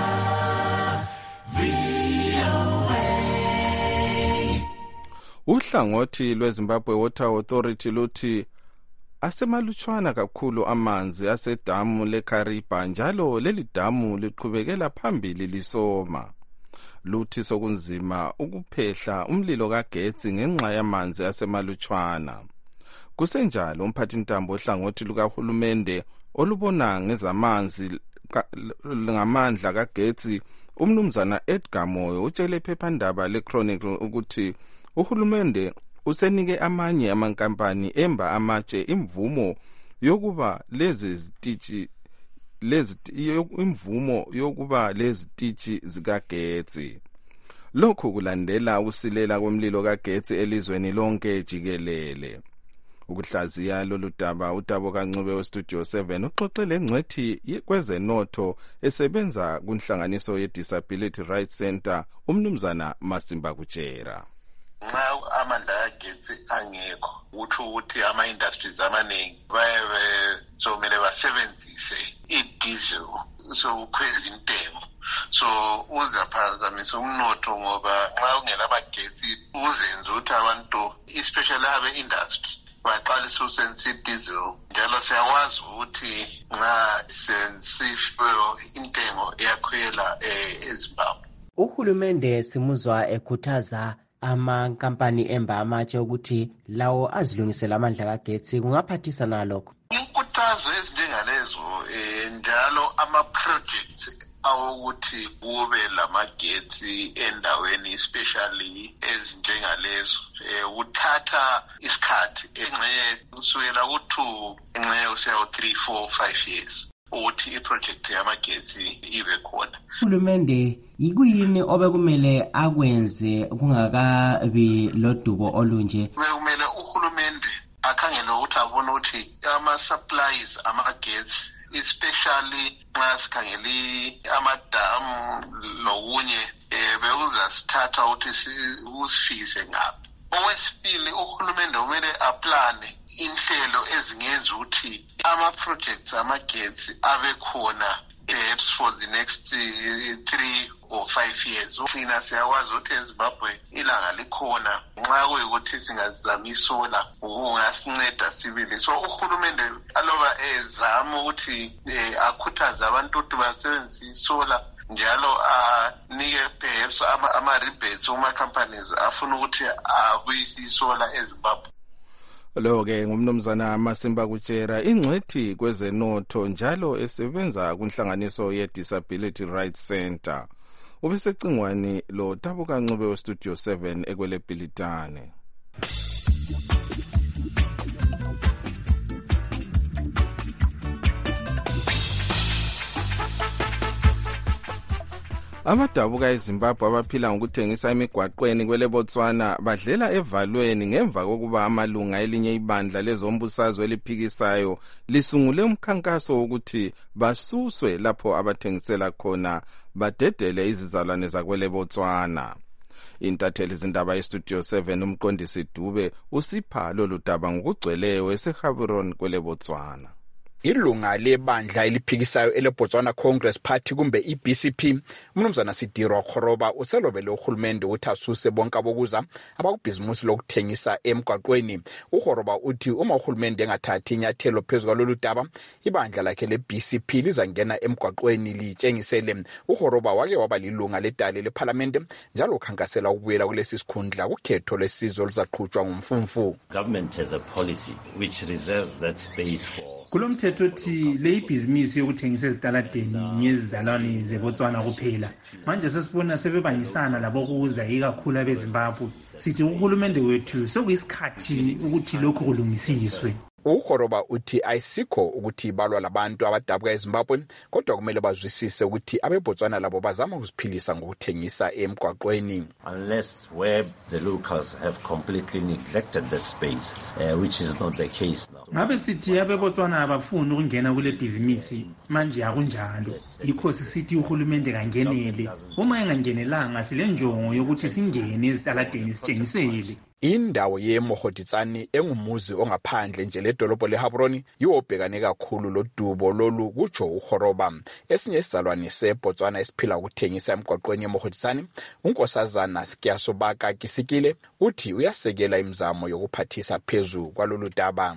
V O A. Uhlangothi lweZimbabwe Water Authority luthi asemalutshwana kakhulu amanzi asedamu leKariba, njalo leli damu liqhubekela phambili lisoma. Luthi sokunzima ukuphehla umlilo kagetsi ngenxa yamanzi asemalutshwana. Kusenjalo umphathintambo ohlangothi lukahulumende olubona ngezamanzi ngamandla kagetsi umnumzana Edgar Moyo utshele iphephandaba leChronicle ukuthi uhulumende usenike amanye amankampani emba amatshe imvumo yokuba lezi zitishi lezi imvumo yokuba lezi zitishi zikagetsi. Lokhu kulandela usilela kwemlilo kagetsi elizweni lonke jikelele. Ukuhlaziya lolu daba uDabo Kancube weStudio seven uxoxele ngcwethi kwezenotho esebenza kunhlanganiso ye-Disability Rights Center umnumzana Masimba Kutshera. Nxa amandla kagetsi angekho utsho ukuthi ama-industries amaningi baye somele basebenzise i-diesel sokukhweza intengo, so uzaphazamisa umnotho ngoba nxa ungela magetsi uzenza ukuthi abantu especially abe-industry baqalisa usebenzisa i-diesel, njalo siyakwazi ukuthi nxa sisebenzisa intengo iyakhwela eZimbabwe. Uhulumende simuzwa ekhuthaza amankampani emba amatshe ukuthi lawo azilungisela amandla kagetsi, kungaphathisa nalokho. Inkuthazo ezinjengalezo njalo ama-projects awokuthi kube lamagetsi endaweni especially ezinjengalezo uthatha isikhathi engxenye kusukela ku-two engxenye kusiya ku-three four five years ukuthi iproject yamagetsi ibe khona. Uhulumende yikuyini obekumele akwenze kungakabi lodubo olunje? Bekumele uhulumende akhangele ukuthi abone ukuthi ama-supplies amagetsi especially nxa sikhangele amadamu lokunye bekuzasithatha ukuthi usifikise ngaphi. Okwesibili, uhulumende kumele aplane inhlelo ezingenza ukuthi ama-projects amagetsi abe khona perhaps for the next uh, three or five years. Thina siyakwazi ukuthi eZimbabwe ilanga likhona, nxa kuyikuthi singazama isola kungasinceda sibili. So uhulumende aloba ezama ukuthi akhuthaze abantu ukuthi basebenzise isola, njalo anike perhaps ama-rebates kuma-companies afuna ukuthi abuyise isola eZimbabwe. Lo-ke ngumnumzana Masimba Kutshera, ingcwethi kwezenotho njalo esebenza kunhlanganiso ye-Disability Rights Center. Ubesecingwani lo Dabo Kancube weStudio seven ekwele Bhilitane. Abadabuka eZimbabwe abaphila ngokuthengisa emigwaqweni kwele Botswana badlela evalweni ngemva kokuba amalunga elinye ibandla lezombusazwe eliphikisayo lisungule umkhankaso wokuthi basuswe lapho abathengisela khona badedele izizalwane zakwele Botswana. Intatheli zindaba yeStudio seven umqondisi Dube usipha lolu daba ngokugcweleyo eseGaborone kwele Botswana. ilunga lebandla eliphikisayo eleBotswana Congress Party kumbe i-B C P umnumzana Sidiro Khoroba uselobele uhulumende ukuthi asuse bonke abokuza abakubhizimusi lokuthengisa emgwaqweni. uKhoroba uthi uma uhulumende engathathi inyathelo phezu kwalolu daba ibandla lakhe le-B C P lizangena emgwaqweni litshengisele. uKhoroba wake waba lilunga ledale lephalamende njalo ukhankasela ukubuyela kulesi sikhundla kukhetho lesizwe oluzaqhutshwa ngumfumfu. Government has a policy which reserves that space for kulomthetho othi le ibhizinisi yokuthengisa ezitaladeni ngezizalwane zeBotswana kuphela. Manje sesibona sebebangisana labokuza ikakhulu abeZimbabwe. Sithi uhulumende wethu sokuyisikhathi ukuthi lokho kulungisiswe. uKhoroba uthi ayisikho ukuthi balwa labantu abadabuka eZimbabwe kodwa kumele bazwisise ukuthi abeBotswana labo bazama ukuziphilisa ngokuthengisa emgwaqweni. Unless where the locals have completely neglected that space, uh, which is not the case now. Ngabe sithi abeBotswana abafuni ukungena kule bhizinisi manje akunjalo. Yikho sisithi uhulumende kangenele. Uma engangenelanga sile njongo yokuthi singene ezitaladeni sitshengisele. Indawo yeMogoditsani engumuzi ongaphandle nje ledolobho leHabroni yobhekane kakhulu lodubo lolu kutsho uKhoroba. Esinye isizalwane seBotswana esiphila ukuthengisa emgwaqweni yeMogoditsani uNkosazana Sikiyasobaka Kisikile uthi uyasekela imizamo yokuphathisa phezu kwalolu daba.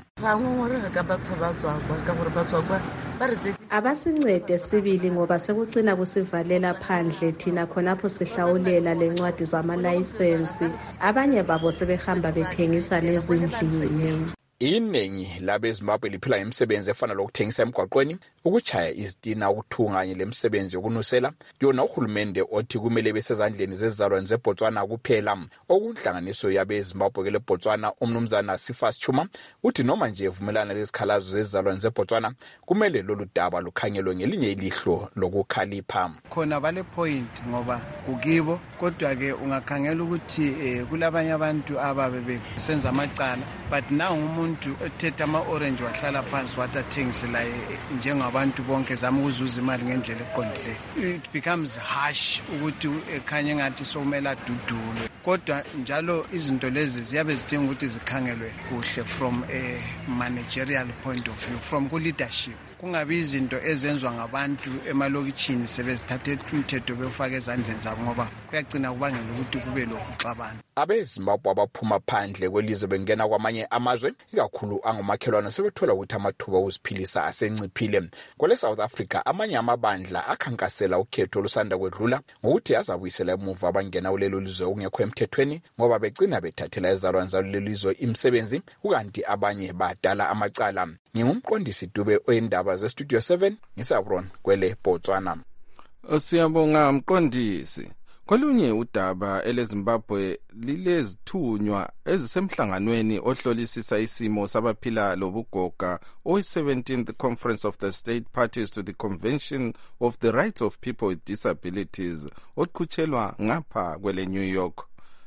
Abasincede sibili ngoba sekucina kusivalela phandle thina khonapho sihlawulela lencwadi zamalayisensi abanye babo sebehamba bethengisa lezindlini. Iningi labeZimbabwe liphila ngemisebenzi efana lokuthengisa emgwaqweni, ukuchaya izitina, ukuthunganya lemsebenzi yokunusela. Yona uhulumende othi kumele besezandleni zezizalwane zeBotswana kuphela. Okunhlanganiso yabeZimbabwe ke leBotswana umnumzana Sifas Chuma uthi noma nje evumelana lezikhalazo zezizalwane zeBotswana kumele lolu daba lukhangelwe ngelinye ilihlo lokukhalipha. Khona vale point ngoba kukibo kodwa ke ungakhangela ukuthi kulabanye abantu ababe besenza amacala but now umuntu ethetha ama-orange wahlala phansi watathengisela njengabantu bonke zama ukuzuza imali ngendlela eqondileyo. It becomes harsh ukuthi ekhanye ngathi sokumele adudulwe kodwa njalo izinto lezi ziyabe zidinga ukuthi zikhangelwe kuhle from a managerial point of view, from ku-leadership. Kungabi izinto ezenzwa ngabantu emalokitshini sebezithathe umthetho bewufaka ezandleni zabo ngoba kuyagcina kubangela ukuthi kube lokuxabana. AbeZimbabwe abaphuma phandle kwelizwe bengena kwamanye amazwe ikakhulu angomakhelwane sebethola ukuthi amathuba okuziphilisa asenciphile. Kwele South Africa amanye amabandla akhankasela ukhetho olusanda kwedlula ngokuthi azabuyisela emuva abangena kulelo lizwe okungekho emthethweni ngoba begcina bethathela izalwane zalo lelizwe imisebenzi ukanti abanye badala amacala. Ngingumqondisi Dube oyindaba ze Studio seven ngisabron kwele Botswana. Siyabonga mqondisi. Kolunye udaba eleZimbabwe lilezithunywa ezisemhlanganweni ohlolisisa isimo sabaphila lobugoga oyi seventeenth Conference of the State Parties to the Convention of the Rights of People with Disabilities oqhutshelwa ngapha kwele New York.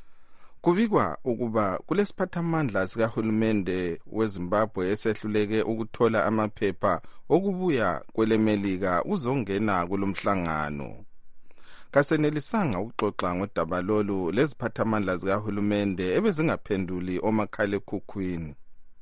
Kubikwa ukuba kulesiphathamandla sikahulumende weZimbabwe esehluleke ukuthola amaphepha okubuya kwele Melika uzongena kulomhlangano. Kasenelisanga ukuxoxa ngodaba lolu leziphathamandla zikahulumende ebezingaphenduli omakhalekhukhwini.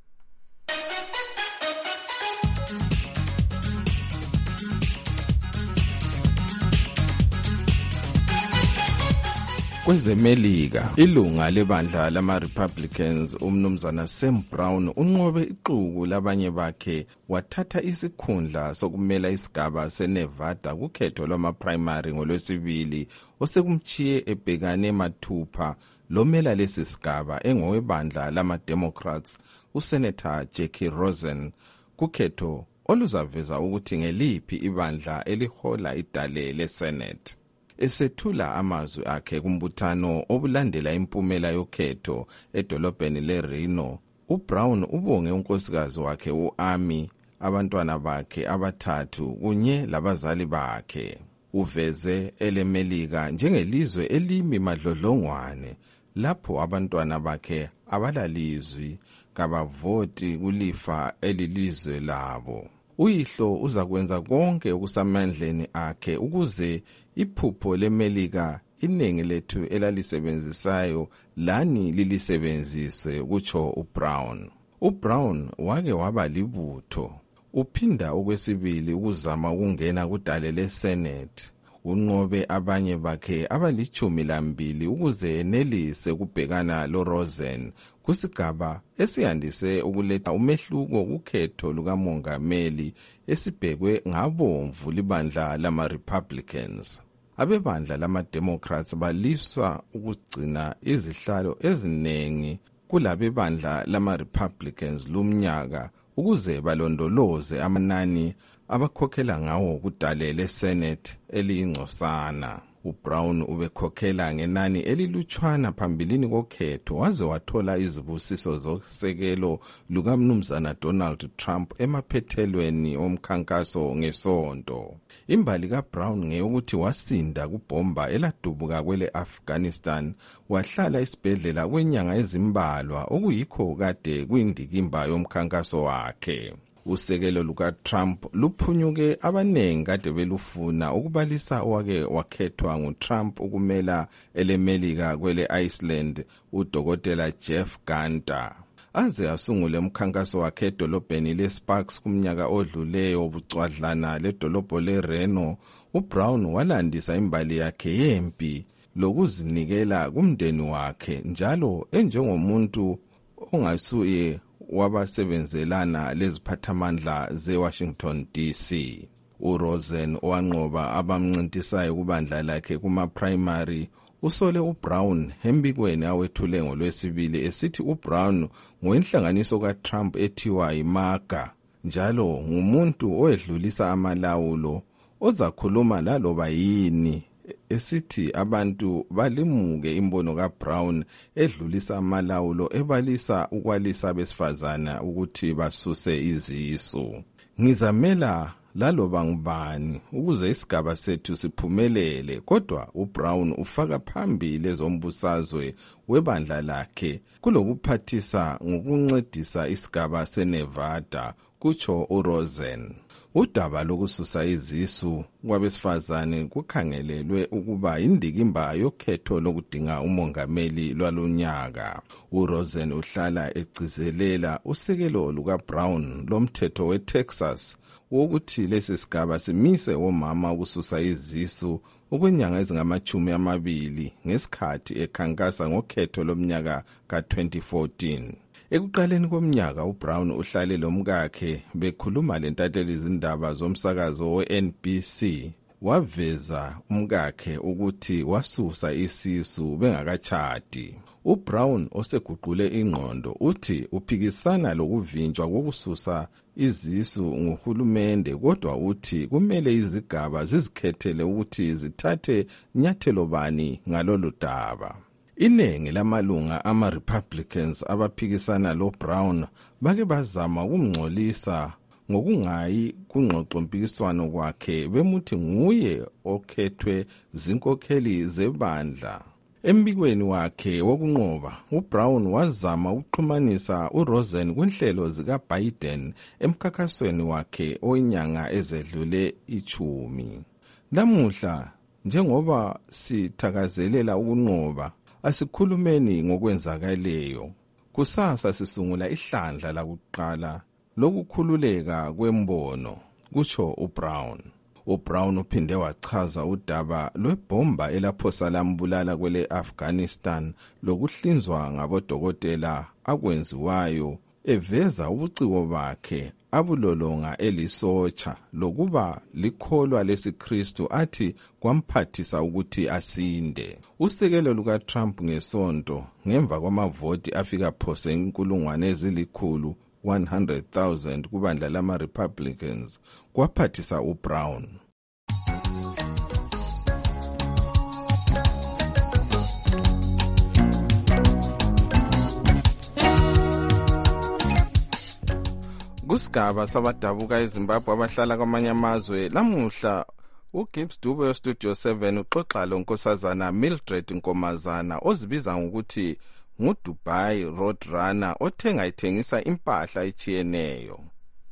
Kwezemelika ilunga lebandla lama-Republicans umnumzana Sam Brown unqobe ixuku labanye bakhe wathatha isikhundla sokumela isigaba seNevada kukhetho lwama-primary ngolwesibili osekumchiye ebhekane mathupha lomela lesi sigaba engowebandla lama-Democrats uSenator Jackie Rosen kukhetho oluzaveza ukuthi ngeliphi ibandla elihola idale leSenate. Esethula amazwi akhe kumbuthano obulandela impumela yokhetho edolobheni leReno, uBrown ubonge unkosikazi wakhe uAmi, abantwana bakhe abathathu kunye labazali bakhe. Uveze eleMelika njengelizwe elimi madlodlongwane lapho abantwana bakhe abalalizwi kabavoti kulifa elilizwe labo. Uyihlo uzakwenza konke okusamandleni akhe ukuze iphupho leMelika iningi lethu elalisebenzisayo lani lilisebenzise kutsho uBrown. uBrown wake waba libutho uphinda okwesibili ukuzama ukungena kudale leSenate. Unqobe abanye bakhe abalichumi lambili ukuze enelise ukubhekana loRosen kusigaba esiyandise ukuletha umehluko kukhetho lukamongameli esibhekwe ngabomvu libandla lama-Republicans. Abebandla lama-Democrats baliswa ukugcina izihlalo eziningi kulabebandla lama-Republicans lumnyaka ukuze balondoloze amanani abakhokhela ngawo kudale leSenate eliyingcosana. uBrown ubekhokhela ngenani elilutshwana phambilini kokhetho waze wathola izibusiso zosekelo lukaMnumzana Donald Trump emaphethelweni omkhankaso ngesonto. Imbali kaBrown ngeyokuthi wasinda kubhomba eladubuka kwele Afghanistan wahlala isibhedlela kwenyanga ezimbalwa okuyikho kade kuyindikimba yomkhankaso wakhe. Usekelo lukaTrump luphunyuke abanengi kade belufuna ukubalisa owake wakhethwa nguTrump ukumela elemelika kwele Iceland udokotela Jeff Gunter. Aze asungule umkhankaso wakhe edolobheni leSparks kumnyaka odluleyo obucwadlana ledolobho leReno, uBrown walandisa imbali yakhe yempi lokuzinikela kumndeni wakhe njalo enjengomuntu ongasuye wabasebenzelana leziphathamandla zeWashington D C. uRosen owanqoba abamncintisayo kubandla lakhe kuma-primary usole uBrown embikweni awethule ngolwesibili esithi uBrown ngowenhlanganiso kaTrump ethiwa iMAGA njalo ngumuntu owedlulisa amalawulo ozakhuluma laloba yini esithi abantu balimuke imbono kaBrown edlulisa amalawulo ebalisa ukwalisa besifazana ukuthi basuse izisu. Ngizamela laloba ngubani ukuze isigaba sethu siphumelele, kodwa uBrown ufaka phambili ezombusazwe webandla lakhe kulokuphathisa ngokuncedisa isigaba seNevada, kutsho uRosen. Udaba lokususa izisu kwabesifazane kukhangelelwe ukuba indikimba yokhetho lokudinga umongameli lwalunyaka. uRosen uhlala egcizelela usekelo lukaBrown lomthetho weTexas wokuthi lesi sigaba simise omama ukususa izisu ukwenyanga ezingamachumi amabili ngesikhathi ekhankasa ngokhetho lomnyaka ka twenty fourteen. Ekuqaleni komnyaka uBrown uhlale lomkakhe bekhuluma lentatheli izindaba zomsakazo we-N B C. Waveza umkakhe ukuthi wasusa isisu bengakachadi. uBrown oseguqule ingqondo uthi uphikisana lokuvinjwa kokususa izisu ngohulumende, kodwa uthi kumele izigaba zizikhethele ukuthi zithathe nyathelo bani ngalolu daba. Iningi lamalunga ama-Republicans abaphikisana loBrown bake bazama ukumngcolisa ngokungayi kungxoxo mpikiswano kwakhe bemuthi nguye okhethwe zinkokheli zebandla. Embikweni wakhe wokunqoba, uBrown wazama ukuxhumanisa uRosen kwinhlelo zikaBiden emkhankasweni wakhe oyinyanga ezedlule ichumi. Namuhla, njengoba sithakazelela ukunqoba, asikhulumeni ngokwenzakaleyo. Kusasa sisungula ihlandla lakuqala lokukhululeka kwembono, kutsho uBrown. uBrown uphinde wachaza udaba lwebhomba elaphosa lambulala kwele Afghanistan lokuhlinzwa ngabodokotela akwenziwayo, eveza ubuciko bakhe abulolonga elisotsha lokuba likholwa lesiKristu athi kwamphathisa ukuthi asinde. Usekelo lukaTrump ngesonto ngemva kwamavoti afika phose inkulungwane ezilikhulu one hundred thousand kubandla lama-Republicans kwaphathisa uBrown. Kusigaba sabadabuka eZimbabwe abahlala kwamanye amazwe lamuhla uGibbs Dube weStudio seven uxoxa lo nkosazana Mildred Nkomazana ozibiza ngokuthi nguDubai Roadrunner othenga ithengisa impahla echiyeneyo.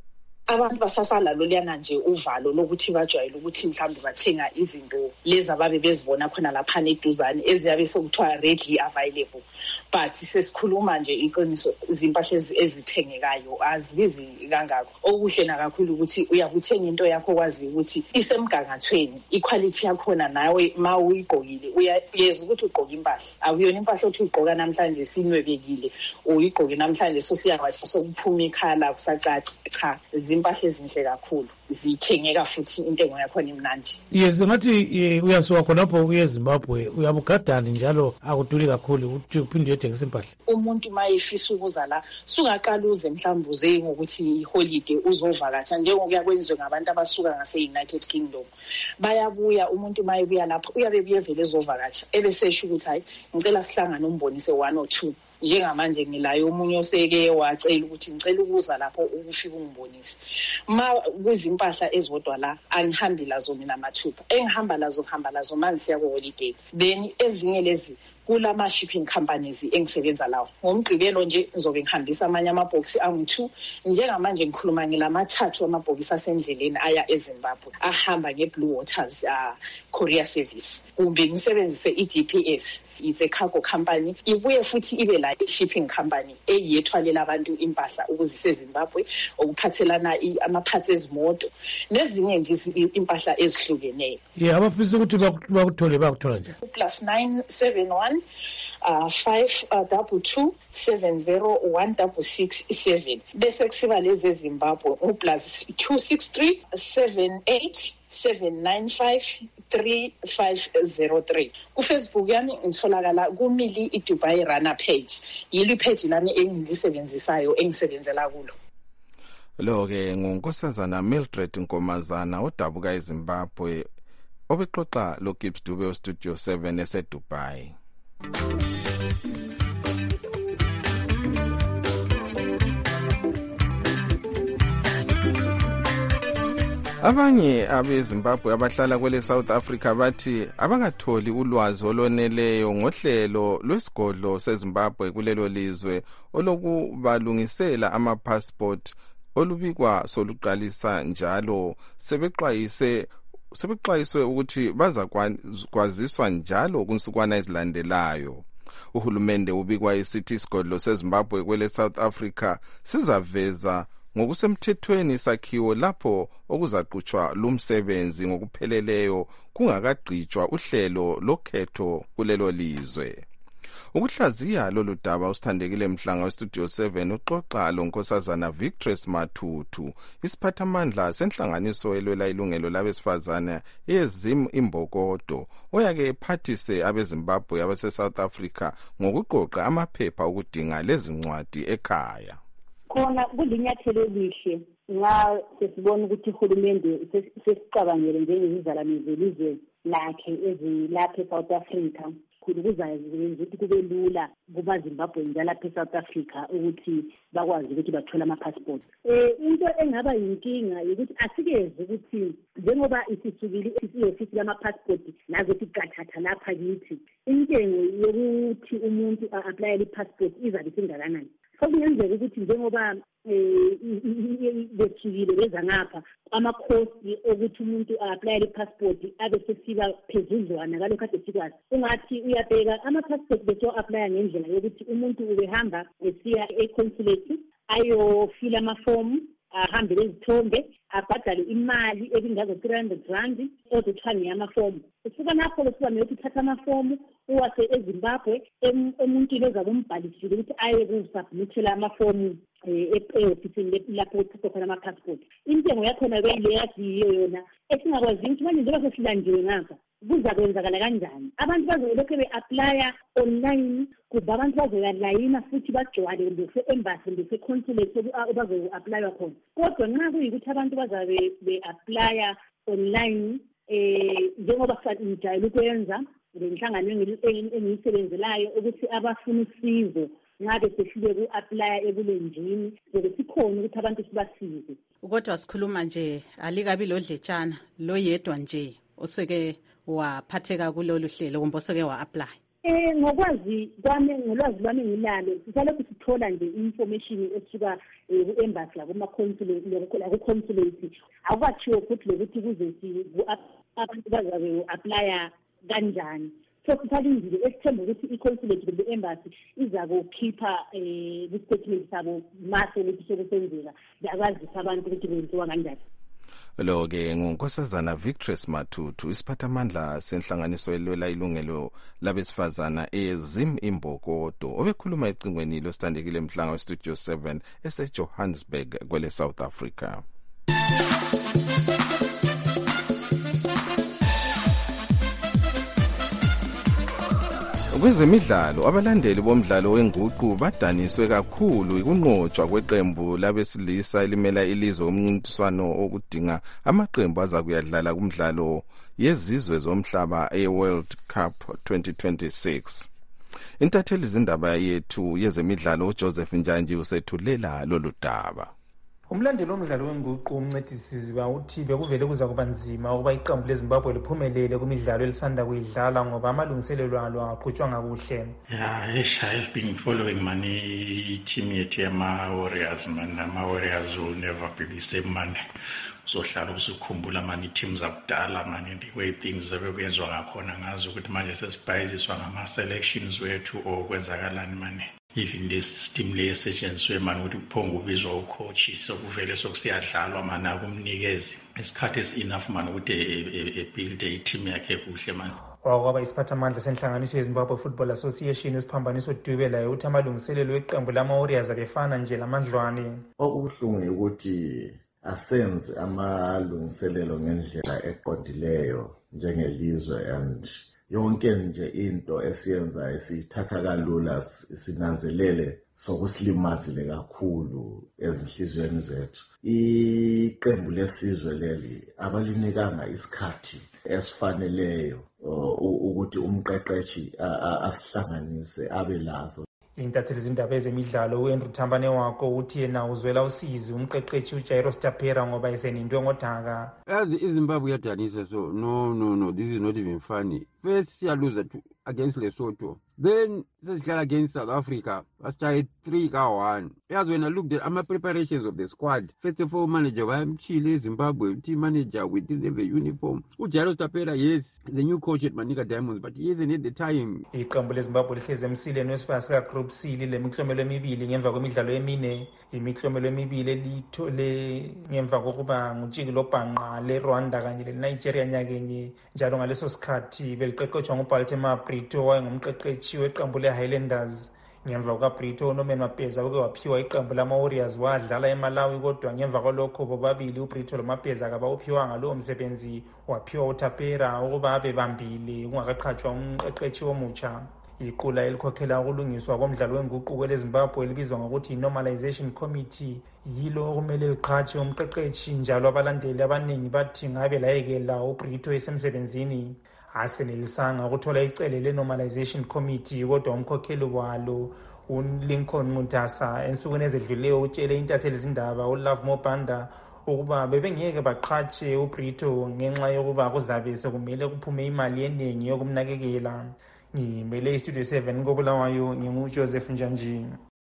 abantu basasala loliyana nje uvalo lokuthi bajwayele ukuthi mhlawumbe bathenga izinto lezi ababe bezibona khona lapha neduzane eziyabe sekuthiwa readily available, but sesikhuluma nje iqiniso izimpahla ezithengekayo azibizi kangako. Okuhle nakakhulu ukuthi uyakuthenga into yakho kwazi ukuthi isemgangathweni, iquality yakhona nawe ma uyigqokile uyeza ukuthi ugqoka impahla, akuyona impahla othi ugqoka namhlanje sinwebekile uyigqoke namhlanje so siyawathi sokuphuma ikhala kusacaca. Cha, izimpahla ezinhle kakhulu zithengeka futhi intengo yakhona imnandi. Yes, ngathi uyasuka khonapho uye eZimbabwe uyabugadani njalo akuduli kakhulu ukuthi uphinde uyethengisa impahla. Umuntu mayefisa ukuza la sungaqala uze mhlawumbe uze ngokuthi iholiday uzovakatsha njengokuya kwenziwe ngabantu abasuka ngase United Kingdom. Bayabuya umuntu mayebuya lapha uyabe buyevele ezovakatsha ebesesho ukuthi hayi ngicela sihlangane umbonise one or two. Njengamanje ngilayo umunye oseke wacela ukuthi ngicela ukuza lapho ukufika ungibonise. Ma kuzimpahla ezodwa la angihambi lazo mina mathupha. Engihamba lazo ngihamba lazo manje siya ku holiday. Then ezinye lezi kulama shipping companies engisebenza lawo. Ngomgqibelo nje ngizobe ngihambisa amanye amabhokisi angu two. Njengamanje ngikhuluma ngilamathathu amabhokisi asendleleni aya eZimbabwe ahamba ngeBlue Waters uh, courier service. Kumbe ngisebenzise iG P S. It's a cargo company. Ibuye futhi ibe la shipping company eyethwalela abantu impahla ukuzise eZimbabwe okuphathelana ama-parts ezimoto nezinye nje impahla ezihlukeneyo. Yeah, abafisa ukuthi bakuthole bakuthola nje. Plus nine seven one uh five uh, double two seven zero one double six seven. Bese kusiba lezi eZimbabwe u plus two six three seven eight seven nine five three five zero three. Ku Facebook yami ngitholakala ku Mili iDubai Runner page. Yili page lami engiyisebenzisayo engisebenzela kulo. Lo ke ngunkosazana Mildred Nkomazana odabuka eZimbabwe obexoxa lo Gibbs Dube Studio seven eseDubai. Abanye abeZimbabwe abahlala kwele South Africa bathi abangatholi ulwazi oloneleyo ngohlelo lwesigodlo seZimbabwe kulelo lizwe olokubalungisela ama passport olubikwa soluqalisa njalo sebexwayise sebexwayiswe ukuthi bazakwaziswa njalo kunsukwana ezilandelayo. Uhulumende ubikwa isithi isigodlo seZimbabwe kwele South Africa sizaveza ngokusemthethweni isakhiwo lapho okuzaqhutshwa lumsebenzi ngokupheleleyo kungakagqitshwa uhlelo lokhetho kulelo lizwe. Ukuhlaziya lolu daba usithandekile Mhlanga weStudio seven uxoxa lonkosazana Victress Mathuthu isiphathamandla senhlanganiso elwela ilungelo labesifazana eZim Imbokodo oyake ephathise abeZimbabwe abase South Africa ngokuqoqa amaphepha okudinga lezincwadi ekhaya. Khona kulinyathelo elihle nga sesibona ukuthi uhulumende sesicabangele njengezizalwane zelizwe lakhe ezilapha eSouth Africa ukuzayenza ukuthi kube lula kubaZimbabwe njalo eSouth Africa ukuthi bakwazi ukuthi bathole ama-passport. Eh into engaba yinkinga ukuthi asikeze ukuthi njengoba isisukile i-office lama-passport nazo ticathatha lapha kithi intengo yokuthi umuntu a-applyele i-passport izabe singakanani. Kungenzeka ukuthi njengoba besukile beza ngapha amakhosi ukuthi umuntu a-applyele i-passport abe sefika phezudlwana kalokho kade sikwazi. Ungathi uyabheka ama-passport beto-applya ngendlela yokuthi umuntu ubehamba esiya e-consulate ayofila amafomu ahambe lezithombe abhadale imali ebingazo three hundred rand ezithwani yamafomu. Usuka lapho lokuba neyokuthi thatha amafomu uwase eZimbabwe emuntwini ozabe umbhalisile ukuthi aye kusubmithela amafomu e-ofisini lapho kuthathwa khona ama-passport. Intengo yakhona beyile yaziyo yona esingakwazi ukuthi manje njengoba sesilandiwe ngapha kuzakwenzakala kanjani. Abantu bazolokhu be-applya online kuba abantu bazoyalayina futhi bagcwale kumbe kuse-embassy kumbe kuse-consulate bazo-applywa khona. Kodwa nxa kuyikuthi abantu bazabe be-applya online eh njengoba ngijayele ukwenza lenhlangano engiyisebenzelayo ukuthi abafuna usizo ngabe sehlule ku-applya ebulenjini zobe sikhona ukuthi abantu sibasize. Kodwa sikhuluma nje alikabi lodletshana lo yedwa nje oseke waphatheka kulolu hlelo kumbe oseke wa-apply. Eh ngokwazi kwami ngolwazi lwami ngilalo sisalokhu sithola nje information esuka ku-embassy la kuma-consulate la ku-consulate akukathiwo futhi lokuthi kuze abantu bazabe u-aplya kanjani. So sisalindile esithemba ukuthi i-consulate kumbe i-embassy iza kukhipha um ku-statement sabo mase ukuthi sokusenzeka bayakazisa abantu ukuthi kwenziwa kanjani. Lo-ke ngunkosazana Victress Matutu isiphathamandla senhlanganiso elwela ilungelo labesifazana ezim imbokodo obekhuluma ecingweni losithandekile mhlanga westudio seven esejohannesburg kwele South Africa. Kwezemidlalo abalandeli bomdlalo wenguqu badaniswe kakhulu ikunqotshwa kweqembu labesilisa elimela ilizwe umncintiswano okudinga amaqembu aza kuyadlala kumdlalo yezizwe zomhlaba e-World Cup twenty twenty-six. Intatheli zindaba yethu yezemidlalo uJoseph Njanji usethulela lolu daba. Umlandeli womdlalo wenguqu umncedisiziba uthi bekuvele kuza kuba nzima ukuba iqembu leZimbabwe liphumelele kumidlalo elisanda kuyidlala ngoba amalungiselelo alo aqhutshwanga kuhle. Yeah, ish, I've been following mani team yethu yama-Warriors man, ama-Warriors will never be the same man. Uzohlala usukhumbula mani teams zakudala mani the way things zabekuyenzwa ngakhona ngazi ukuthi manje sesibhayiziswa ngama-selections wethu or kwenzakalani mani. Even this team le esetshenziswe mani ukuthi kuphonga ubizwa ucoach sokuvele sokusiyadlalwa mani akumnikezi isikhathi esi-enough mani ukuthi ebuild i-team yakhe kuhle mani. Wakwaba isiphathamandla senhlanganiso yeZimbabwe Football Association isiphambaniso Dube layo uthi amalungiselelo weqembu lama-Warriors abefana nje lamandlwane. Okubuhlungu ukuthi asenze amalungiselelo ngendlela eqondileyo njengelizwe and yonke nje into esiyenza esithatha kalula sinanzelele sokusilimazile kakhulu ezinhlizweni zethu. Iqembu lesizwe leli abalinikanga isikhathi esifaneleyo ukuthi umqeqeshi asihlanganise abe lazo. Intatheli zindaba ezemidlalo uAndrew Thambane wako uthi yena uzwela usizi umqeqeshi uJairos Tapera ngoba esenindwe ngodaka. As iZimbabwe yadanisa so no no no this is not even funny. First siyaluza against Lesotho, then sesidlala against South Africa basichaye three ka one. As when I looked at my preparations of the squad, first of all manager wayamchile Zimbabwe team manager we didn't have a uniform. uJairos Tapera yes the new coach at Manika Diamonds but he isn't at the time. Iqembu leZimbabwe lihleze emsileni wesifasa ka group C le miklomelo emibili ngemva kwemidlalo emine. Imiklomelo emibili lithole ngemva kokuba ngutshiki lobhanqa le Rwanda kanye le Nigeria nyakenye njalo ngaleso sikhathi beliqeqeshwa nguBaltimore Brito wayengumqeqeshi weqembu leHighlanders. Ngemva kukaBrito uNorman Mapeza uke waphiwa iqembu lama-Warriors wadlala eMalawi kodwa ngemva kwalokho bobabili uBrito loMapeza akabawuphiwanga lowo msebenzi waphiwa uTapera ukuba abe bambili kungakaqhatshwa umqeqeshi omutsha. Iqula elikhokhela ukulungiswa komdlalo wenguquko leZimbabwe elibizwa ngokuthi i-Normalization Committee yilo okumele liqhatshe umqeqeshi njalo abalandeli abaningi bathi ngabe layekela uBrito esemsebenzini. Asenelisanga ukuthola icele le-Normalization Committee kodwa umkhokheli walo uLincoln Mutasa ensukwini ezedluleyo utshele intatheli zindaba uLove Mobanda ukuba bebengeke baqhatshe uBrito ngenxa yokuba kuzabe sekumele kuphume imali eningi yokumnakekela. Ngimele iStudio seven koBulawayo nginguJoseph Njanji.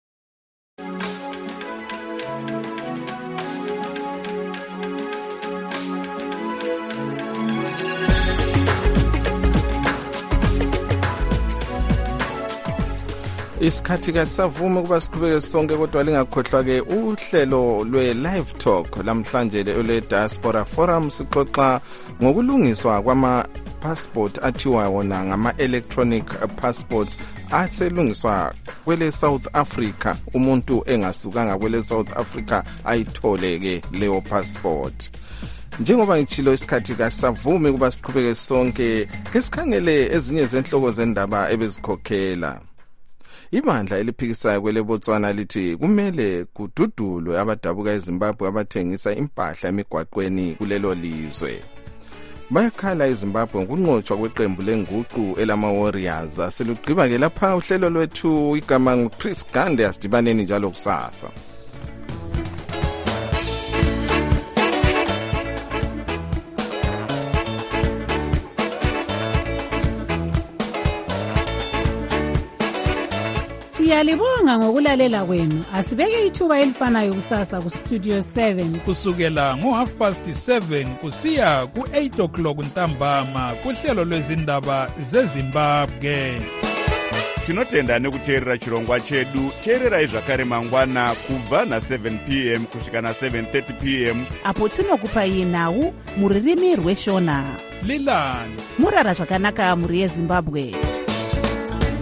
Isikhathi kasavuma kuba siqhubeke sonke kodwa lingakhohlwa ke uhlelo lwe live talk lamhlanje le Diaspora Forum sixoxa ngokulungiswa kwama passport athiwa wona ngama electronic passport aselungiswa kwele South Africa umuntu engasukanga kwele South Africa ayithole ke leyo passport. Njengoba ngitshilo isikhathi kasavuma kuba siqhubeke sonke ke sikhangele ezinye zenhloko zendaba ebezikhokhela. Ibandla eliphikisayo kwele Botswana lithi kumele kududulwe abadabuka eZimbabwe abathengisa impahla emigwaqweni kulelo lizwe. Bayakhala eZimbabwe ngokunqotshwa kweqembu lenguqu elama-Warriors. Aselugqiba ke lapha uhlelo lwethu igama nguChris Gande asidibaneni njalo kusasa. Siyalibonga ngokulalela kwenu. Asibeke ithuba elifanayo kusasa ku Studio seven. Kusukela ngo half past seven kusiya ku eight o'clock ntambama kuhlelo lwezindaba zeZimbabwe. Tinotenda nekuteerera chirongwa chedu. Teererai zvakare mangwana kubva na seven p m kusvika na seven thirty p m apo tinokupai nhau muririmi rweshona. Lilani murara zvakanaka muri yeZimbabwe.